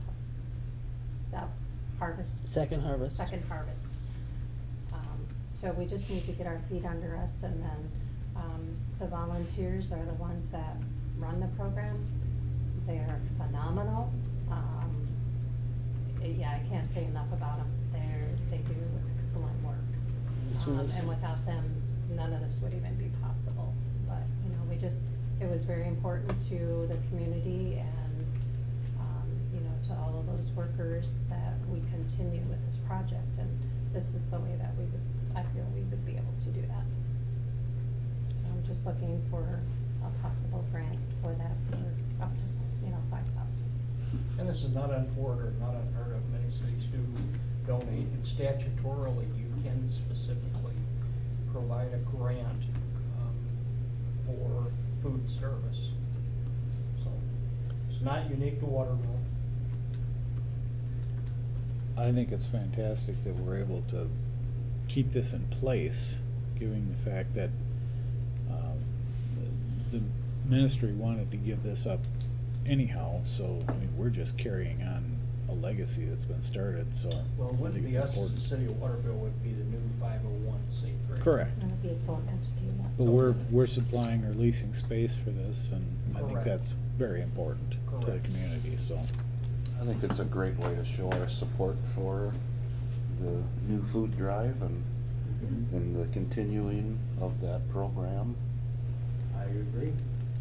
South Harvest. Second Harvest. Second Harvest. Um, so we just need to get our feet under us, and then, um, the volunteers are the ones that run the program. They're phenomenal. Um, yeah, I can't say enough about them. They're, they do excellent work. Um, and without them, none of this would even be possible. But, you know, we just, it was very important to the community and, um, you know, to all of those workers that we continue with this project. And this is the way that we would, I feel we would be able to do that. So I'm just looking for a possible grant for that for up to, you know, five thousand. And this is not untoward or not unheard of. Many cities do donate, and statutorily you can specifically provide a grant, um, for food service. So it's not unique to Waterville. I think it's fantastic that we're able to keep this in place, given the fact that um, the ministry wanted to give this up anyhow, so I mean, we're just carrying on a legacy that's been started, so Well, it I think wouldn't it's be us, important. the city of Waterville would be the new five oh one C three. Correct. That would be its own entity. Yeah. But we're, we're supplying or leasing space for this, and I think Correct. that's very important to the Correct. community, so. I think it's a great way to show our support for the new food drive and, Mhm. and the continuing of that program. I agree.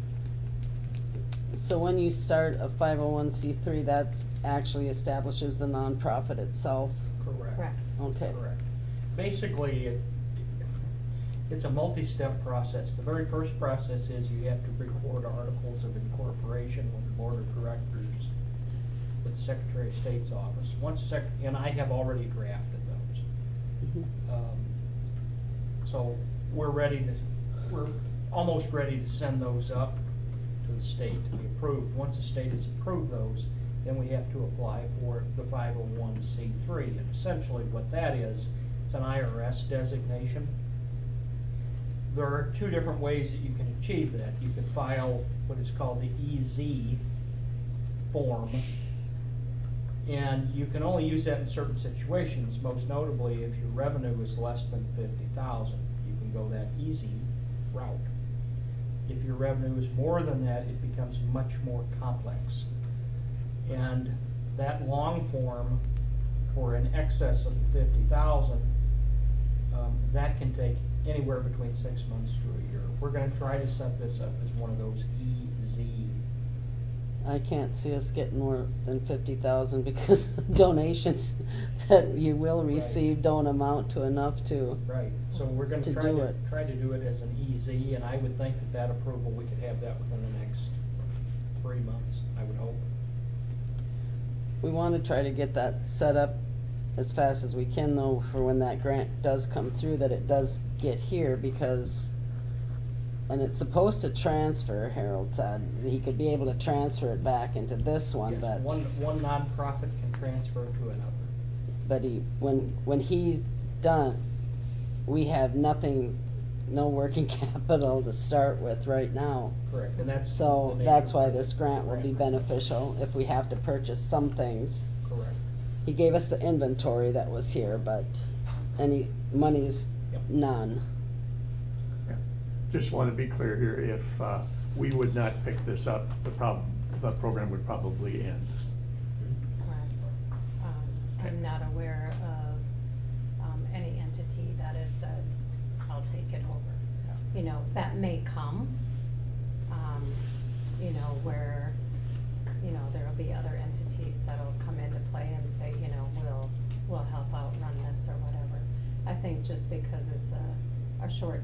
So when you start a five oh one C three, that actually establishes the nonprofit itself? Correct. Correct. Okay. Correct. Basically, it, it's a multi-step process. The very first process is you have to record articles of incorporation with the board of directors, with the Secretary of State's office. Once sec, and I have already drafted those. Mhm. Um, so we're ready to, we're almost ready to send those up to the state to be approved. Once the state has approved those, then we have to apply for the five oh one C three. And essentially what that is, it's an I R S designation. There are two different ways that you can achieve that. You can file what is called the E Z form, and you can only use that in certain situations, most notably if your revenue is less than fifty thousand. You can go that easy route. If your revenue is more than that, it becomes much more complex. And that long form for in excess of fifty thousand, um, that can take anywhere between six months to a year. We're gonna try to set this up as one of those E Z. I can't see us getting more than fifty thousand because donations that you will receive don't amount to enough to. Right, so we're gonna To try do to, it. try to do it as an E Z, and I would think that that approval, we could have that within the next three months, I would hope. We want to try to get that set up as fast as we can though, for when that grant does come through, that it does get here, because, and it's supposed to transfer, Harold said, he could be able to transfer it back into this one, Yes, but. One, one nonprofit can transfer to another. But he, when, when he's done, we have nothing, no working capital to start with right now. Correct, and that's. So the that's nature why of this grant will be grant. beneficial if we have to purchase some things. Correct. He gave us the inventory that was here, but any money's Yep. none. Yeah. Just want to be clear here, if uh, we would not pick this up, the problem, the program would probably end. Correct. Um, I'm not aware of, um, any entity that has said, I'll take it over. You know, that may come, um, you know, where, you know, there'll be other entities that'll come into play and say, you know, we'll, we'll help out run this or whatever. I think just because it's a, a short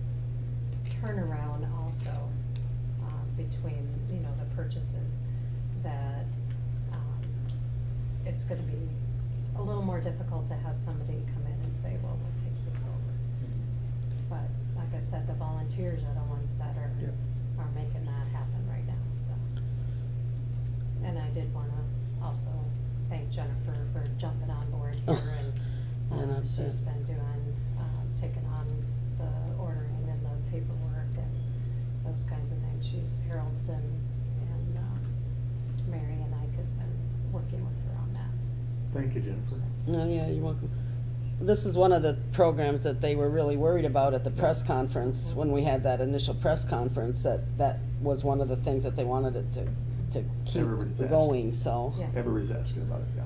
turnaround also, um, between, you know, the purchases, that, um, it's gonna be a little more difficult to have somebody come in and say, well, we'll take this over. But like I said, the volunteers are the ones that are, Yep. are making that happen right now, so. And I did wanna also thank Jennifer for jumping on board here, and, And um, I'm she's sure. been doing, um, taking on the ordering and the paperwork and those kinds of things. She's Harold's and, and, um, Mary and Ike has been working with her on that. Thank you, Jennifer. So, No, yeah, you're welcome. This is one of the programs that they were really worried about at the press conference, when we had that initial press conference, that that was one of the things that they wanted it to, to keep Everybody's asking. going, so. Yeah. Everybody's asking about it, yeah.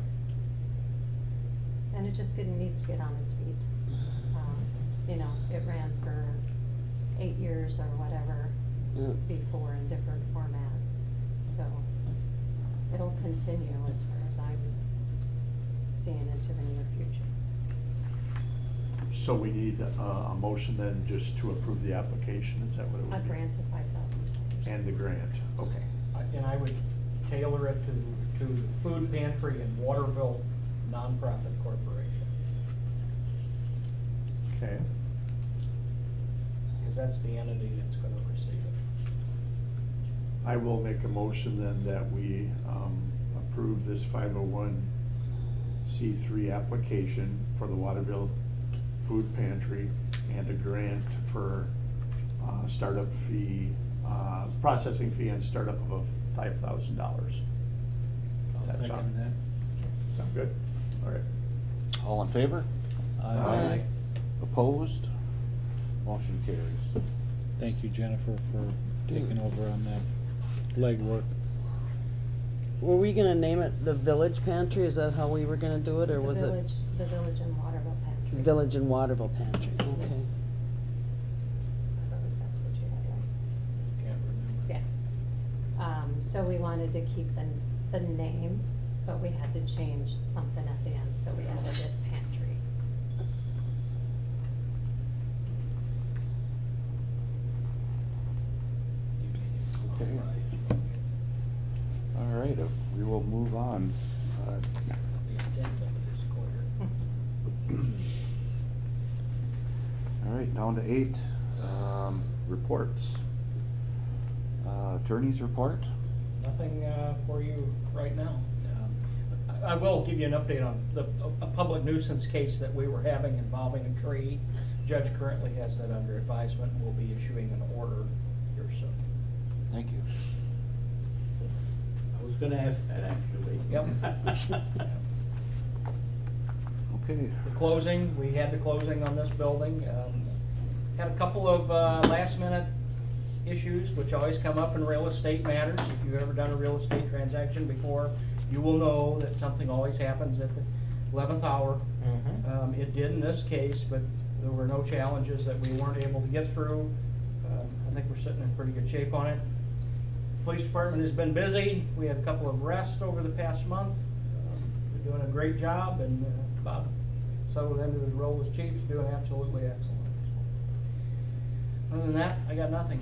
And it just getting, needs to get on its feet. Um, you know, it ran for eight years or whatever Yeah. before in different formats. So it'll continue as far as I'm seeing into the near future. So we need uh, a motion then just to approve the application, is that what it A would be? grant of five thousand dollars. And the grant, okay. I- And I would tailor it to, to the Food Pantry and Waterville Nonprofit Corporation, Okay. because that's the entity that's gonna receive it. I will make a motion then that we um, approve this five oh one C three application for the Waterville Food Pantry and a grant for uh, startup fee, uh, processing fee and startup of five thousand dollars. I'll Does that second sound- that. Sound good? All right. All in favor? Aye. Opposed? Motion carries. Thank you, Jennifer, for taking over on that legwork. Were we gonna name it the Village Pantry? Is that how we were gonna do it, or was The it? village, the village in Waterville Pantry. Village and Waterville Pantry, okay. I believe that's what you had, right? Can't remember. Yeah. Um, so we wanted to keep the, the name, but we had to change something at the end, so we added it pantry. Okay. All right, uh, we will move on. Uh, The intent of it is clear. All right, down to eight, um, reports. Uh, Attorney's report? Nothing uh, for you right now. Um, I I will give you an update on the, a a public nuisance case that we were having involving a tree. Judge currently has that under advisement and will be issuing an order here soon. Thank you. I was gonna ask that actually. Yep. Okay. The closing, we had the closing on this building. Um, Had a couple of uh, last minute issues, which always come up in real estate matters. If you've ever done a real estate transaction before, you will know that something always happens at the eleventh hour. Mhm. Um, It did in this case, but there were no challenges that we weren't able to get through. Um, I think we're sitting in pretty good shape on it. Police department has been busy. We had a couple of arrests over the past month. Um, They're doing a great job, and uh, Bob settled into his role as chief, doing absolutely excellent. Other than that, I got nothing.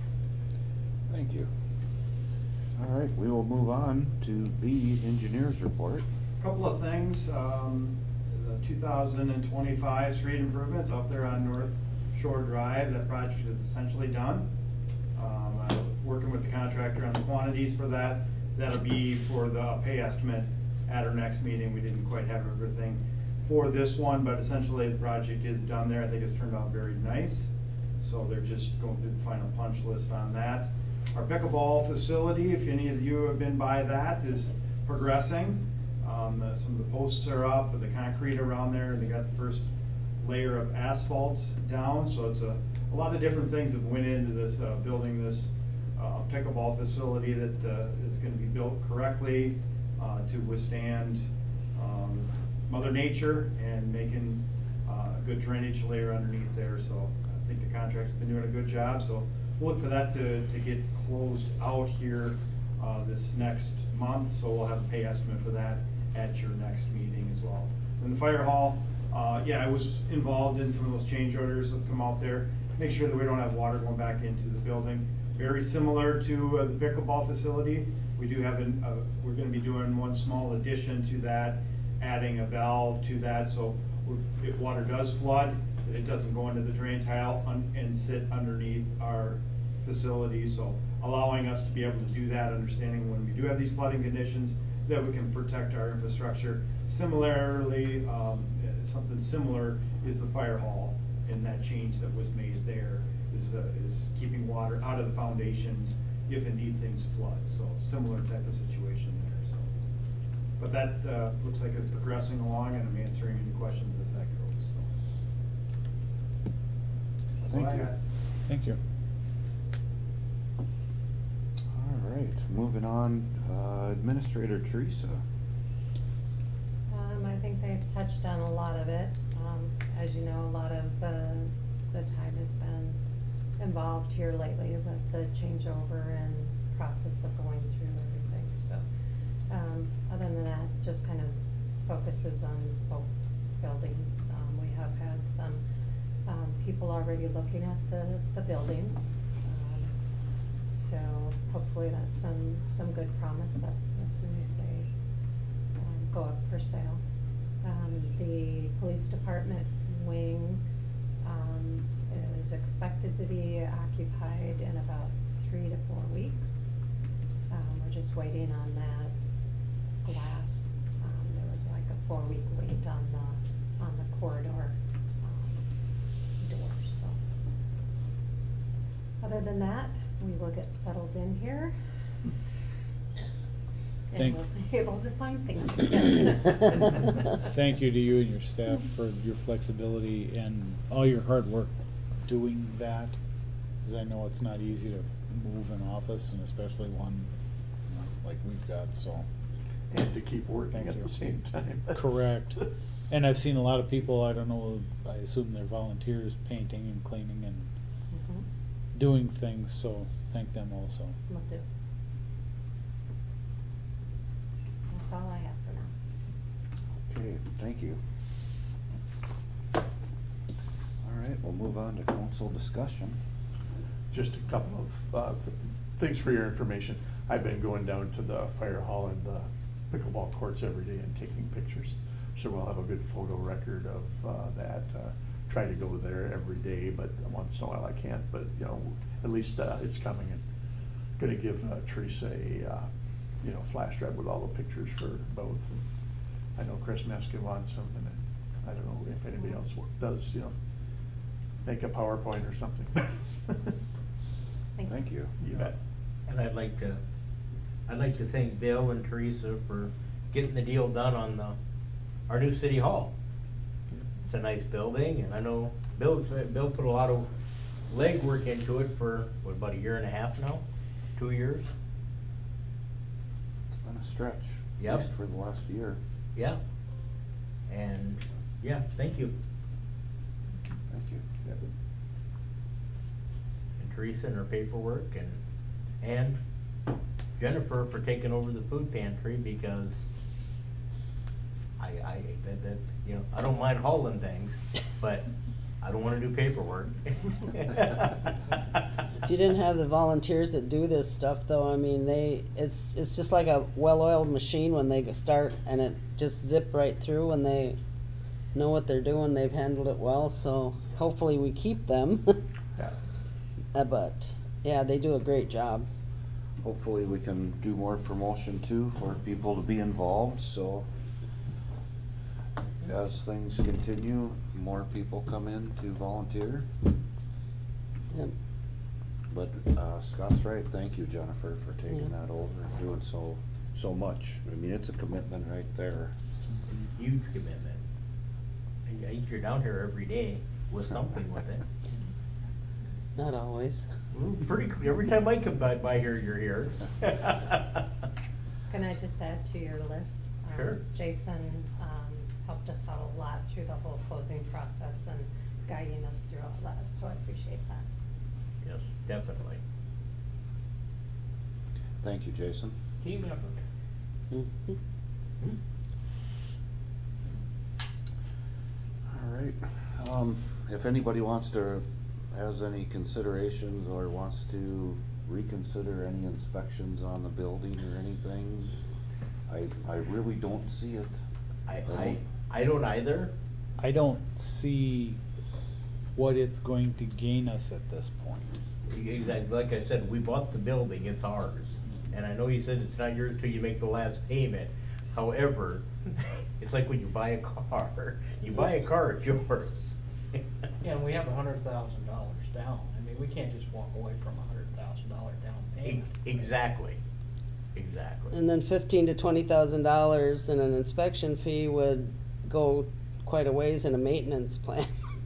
Thank you. All right, we will move on to B, engineers report. Couple of things, um, the two thousand twenty-five street improvements up there on North Shore Drive, that project is essentially done. Um, I'm working with the contractor on the quantities for that. That'll be for the pay estimate at our next meeting. We didn't quite have everything for this one, but essentially the project is done there. I think it's turned out very nice. So they're just going through the final punch list on that. Our pickleball facility, if any of you have been by that, is progressing. Um, uh, some of the posts are up, but the concrete around there, and they got the first layer of asphalt down. So it's a, a lot of different things that went into this, uh, building this uh, pickleball facility that uh, is going to be built correctly uh, to withstand um, Mother Nature and making uh, a good drainage layer underneath there. So I think the contractor's been doing a good job. So we'll look for that to, to get closed out here uh, this next month. So we'll have a pay estimate for that at your next meeting as well. In the fire hall, uh, yeah, I was involved in some of those change orders that come out there. Make sure that we don't have water going back into the building. Very similar to uh, the pickleball facility. We do have, an, uh, we're gonna be doing one small addition to that, adding a valve to that, so if water does flood, that it doesn't go into the drain tile un and sit underneath our facility. So allowing us to be able to do that, understanding when we do have these flooding conditions, that we can protect our infrastructure. Similarly, um, something similar is the fire hall, and that change that was made there is, uh, is keeping water out of the foundations if indeed things flood. So similar type of situation there. So, but that uh, looks like it's progressing along, and I'm answering any questions as that goes. So. That's all Thank I you. got. Thank you. All right, moving on, uh, Administrator Teresa. Um, I think they've touched on a lot of it. Um, as you know, a lot of the, the time has been involved here lately with the changeover and process of going through everything. So, um, other than that, just kind of focuses on both buildings. Um, we have had some um, people already looking at the, the buildings. Um, so hopefully that's some, some good promise that as soon as they um, go up for sale. Um, the police department wing um, is expected to be occupied in about three to four weeks. Um, we're just waiting on that glass. Um, there was like a four week wait on the, on the corridor um, doors. So other than that, we will get settled in here. And Thank- we'll be able to find things again. Thank you to you and your staff for your flexibility and all your hard work doing that, because I know it's not easy to move an office, and especially one, you know, like we've got, so. And to keep working Thank at you. the same time. Correct. And I've seen a lot of people, I don't know, I assume they're volunteers, painting and cleaning and Mhm. doing things, so thank them also. Will do. That's all I have for now. Okay, thank you. All right, we'll move on to council discussion. Just a couple of uh, th things for your information. I've been going down to the fire hall and the pickleball courts every day and taking pictures. So we'll have a good photo record of uh, that. Uh, try to go there every day, but once in a while I can't. But you know, at least uh, it's coming, and going to give uh, Teresa a uh, you know flash drive with all the pictures for both. And I know Chris Meskin wants some, and I don't know if anybody else does. You know, make a PowerPoint or something. Thank, Thank you. You bet. And I'd like to, I'd like to thank Bill and Teresa for getting the deal done on the, our new city hall. It's a nice building, and I know Bill, Bill put a lot of legwork into it for, what, about a year and a half now? Two years? It's been a stretch, Yep. at least for the last year. Yeah. And, yeah, thank you. Thank you. Yep. And Teresa and her paperwork, and, and Jennifer for taking over the food pantry, because I, I, that, that, you know, I don't mind hauling things, but I don't wanna do paperwork. If you didn't have the volunteers that do this stuff, though, I mean, they, it's, it's just like a well-oiled machine when they start, and it just zip right through when they know what they're doing. They've handled it well, so hopefully we keep them. Yeah. Uh, but, yeah, they do a great job. Hopefully we can do more promotion too for people to be involved, so as things continue, more people come in to volunteer. Yep. But uh, Scott's right, thank you, Jennifer, for taking Yeah. that over and doing so, so much. I mean, it's a commitment right there. Huge commitment. And I think you're down here every day with something with it. Not always. Well, pretty clear, every time I come by, by here, you're here. Can I just add to your list? Um, Sure. Jason um, helped us out a lot through the whole closing process and guiding us through all that, so I appreciate that. Yes, definitely. Thank you, Jason. Team effort. Mhm. Hmm? All right. Um, if anybody wants to, has any considerations or wants to reconsider any inspections on the building or anything, I, I really don't see it. I, I, don't- I don't either. I don't see what it's going to gain us at this point. Exactly, like I said, we bought the building, it's ours. And I know you said it's not yours till you make the last payment. However, it's like when you buy a car. You buy a car, it's yours. And we have a hundred thousand dollars down. I mean, we can't just walk away from a hundred thousand dollar down E- payment. Exactly, exactly. And then fifteen to twenty thousand dollars in an inspection fee would go quite a ways in a maintenance plan.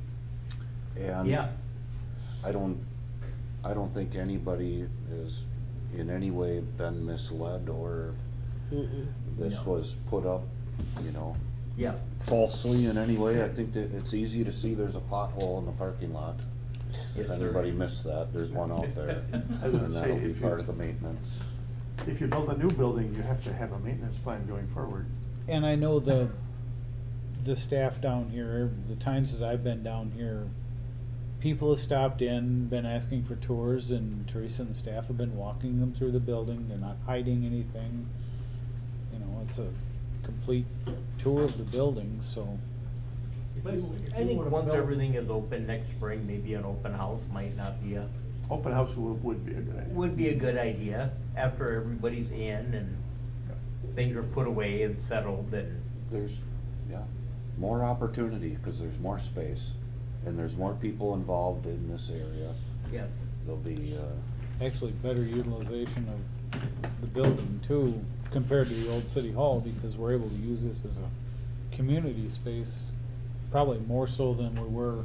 And Yeah, I don't, I don't think anybody has in any way been misled or Mm-mm. this No. was put up, you know, yeah. falsely in any way. I think that it's easy to see there's a pothole in the parking lot. Yes, If sir. anybody missed that, there's one out there. I was gonna And say, that'll be if part you, of the maintenance. if you build a new building, you have to have a maintenance plan going forward. And I know the, the staff down here, the times that I've been down here, people have stopped in, been asking for tours, and Teresa and the staff have been walking them through the building. They're not hiding anything. You know, it's a complete tour of the building, so. But you- if I you think would've once built- everything is open next spring, maybe an open house might not be a, Open house would, would be a good idea. would be a good idea after everybody's in and things are put away and settled and, There's, yeah, more opportunity because there's more space and there's more people involved in this area. yes. There'll be, uh, Actually better utilization of the building too, compared to the old city hall, because we're able to use this as a community space, probably more so than we were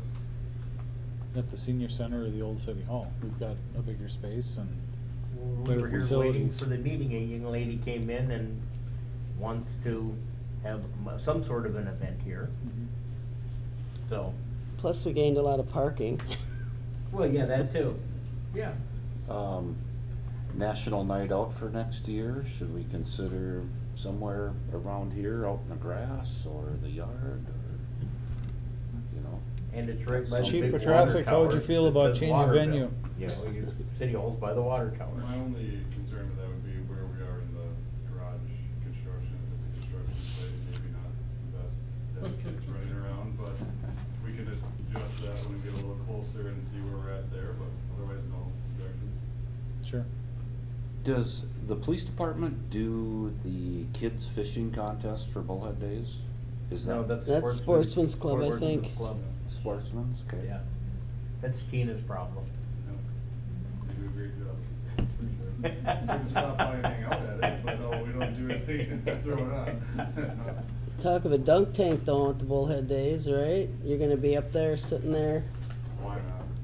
at the senior center or the old city hall. We've got a bigger space and When we better were here waiting facilities. for the meeting, a young lady came in and wants to have m- some sort of an event here, Mhm. so. Plus, we gained a lot of parking. Well, yeah, that too. Yeah. um, National Night Out for next year. Should we consider somewhere around here out in the grass or the yard or, you know? And it's right by the Chief big Petrasek, water how would you tower feel that about says changing Waterville. venue? You know, you, city hall's by the water tower. My only concern with that would be where we are in the garage construction. If it's a construction site, maybe not the best to have kids running around, but we can adjust that when we get a little closer and see where we're at there, but otherwise, no objections. Sure. Does the police department do the kids fishing contest for Bullhead Days? Is No, that that's. That's Sportsman's Club, I Sportsman's think. Club. Sportsman's? Okay. Yeah. That's Tina's problem. No, they do a great job, for sure. We can stop by and hang out at it, but no, we don't do anything to throw it on. No. Talk of a dunk tank though at the Bullhead Days, right? You're gonna be up there, sitting there. Why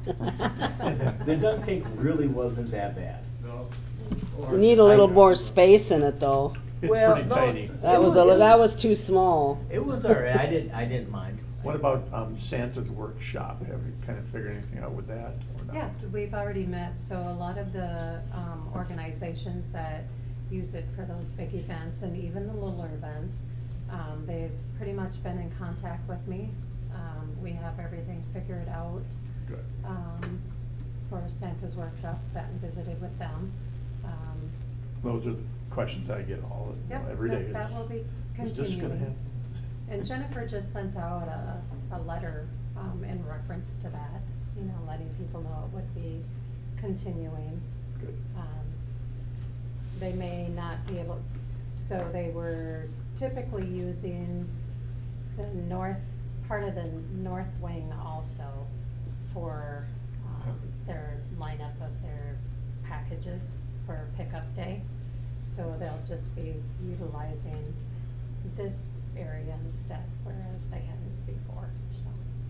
not? The dunk tank really wasn't that bad. No. We need a little more space in it though. It's Well, pretty no, tiny. it That was was- a, that was too small. It was all right. I didn't. I didn't mind. What about um, Santa's workshop? Have you kind of figured anything out with that or not? Yeah, we've already met, so a lot of the um, organizations that use it for those big events and even the littler events, um, they've pretty much been in contact with me. Um, we have everything figured out. Good. Um, for Santa's workshop, sat and visited with them. Um, Those are the questions I get all, you know, Yep, every day. yep, that is, will be Is this gonna continuing. happen? And Jennifer just sent out a, a letter, um, in reference to that, you know, letting people know it would be continuing. Good. Um, They may not be able, so they were typically using the north, part of the north wing also for, um, their lineup of their packages for pickup day. So they'll just be utilizing this area instead, whereas they hadn't before, so.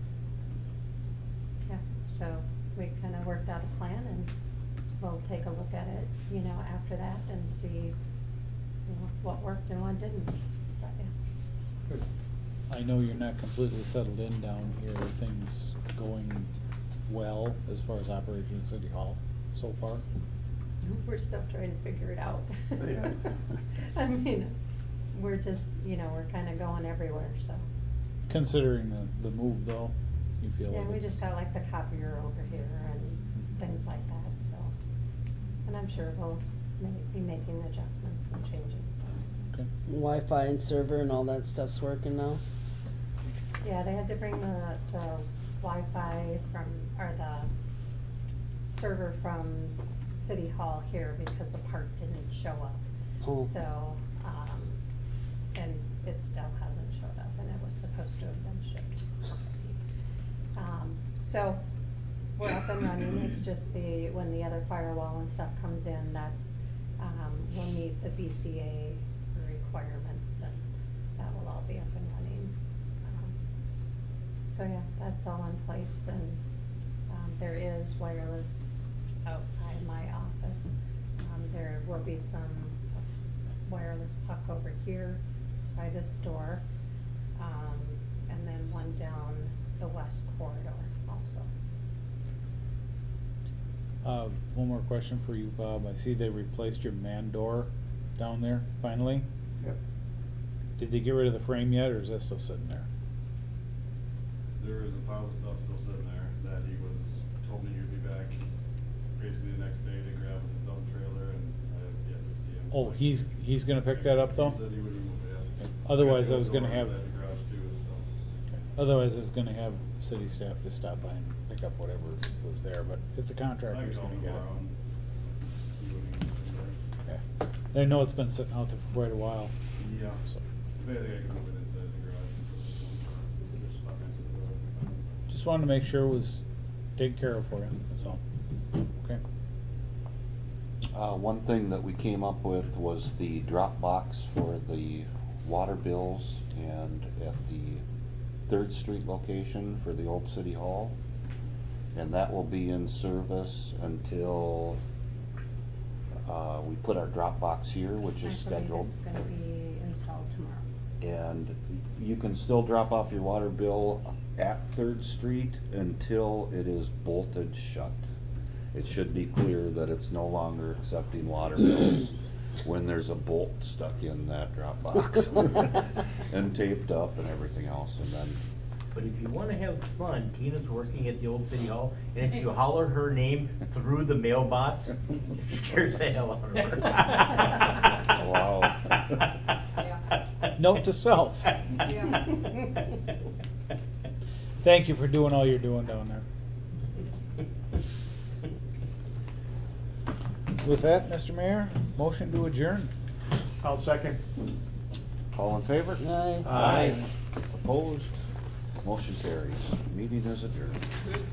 Yeah, so we kinda worked out a plan and we'll take a look at it, you know, after that and see, you know, what worked and what didn't, but yeah. Good. I know you're not completely settled in down here. Are things going well as far as operating City Hall so far? We're still trying to figure it out. Yeah. I mean, we're just, you know, we're kinda going everywhere, so. Considering the, the move though, you feel Yeah, like we it's- just got like the copier over here and things like that, so. And I'm sure we'll ma- be making adjustments and changes, so. Okay. Wi-Fi and server and all that stuff's working now? Yeah, they had to bring the, the Wi-Fi from, or the server from City Hall here because the part didn't show up. Oh. So, um, and it still hasn't showed up, and it was supposed to have been shipped already. Um, so, we're up and running, it's just the, when the other firewall and stuff comes in, that's, um, we'll meet the B C A requirements, and that will all be up and running. Um, So, yeah, that's all in place, and, um, there is wireless out by my office. Um, there will be some wireless puck over here by this store, um, and then one down the west corridor also. Uh, one more question for you, Bob. I see they replaced your man door down there, finally. Yep. Did they get rid of the frame yet, or is that still sitting there? There is a pile of stuff still sitting there that he was, told me he'd be back basically the next day to grab with his dump trailer, and I have yet to see him. Oh, he's, he's gonna pick that up though? He said he would remove it, yeah. Otherwise, I Got the was old gonna door have, inside the garage too, so. otherwise I was gonna have city staff to stop by and pick up whatever was there, but if the I contractor's can call gonna him get it. tomorrow and see what he needs from there. Okay. I know it's been sitting out there for quite a while, Yeah. so. Maybe I think I can move it inside the garage. So there's stuff next to the door. Just wanted to make sure it was taken care of for you, that's all. Okay. Uh, one thing that we came up with was the drop box for the water bills and at the Third Street location for the old City Hall. And that will be in service until uh, we put our drop box here, which is I believe scheduled. it's gonna be installed tomorrow. And you can still drop off your water bill at Third Street until it is bolted shut. It should be clear that it's no longer accepting water bills when there's a bolt stuck in that drop box and taped up and everything else, and then But if you wanna have fun, Tina's working at the old City Hall, and if you holler her name through the mailbox, it scares the hell out of her. Wow. Note to self. Thank you for doing all you're doing down there. With that, Mister Mayor, motion to adjourn. I'll second. All in favor? Aye. Aye. Opposed? Motion carries. Meeting is adjourned.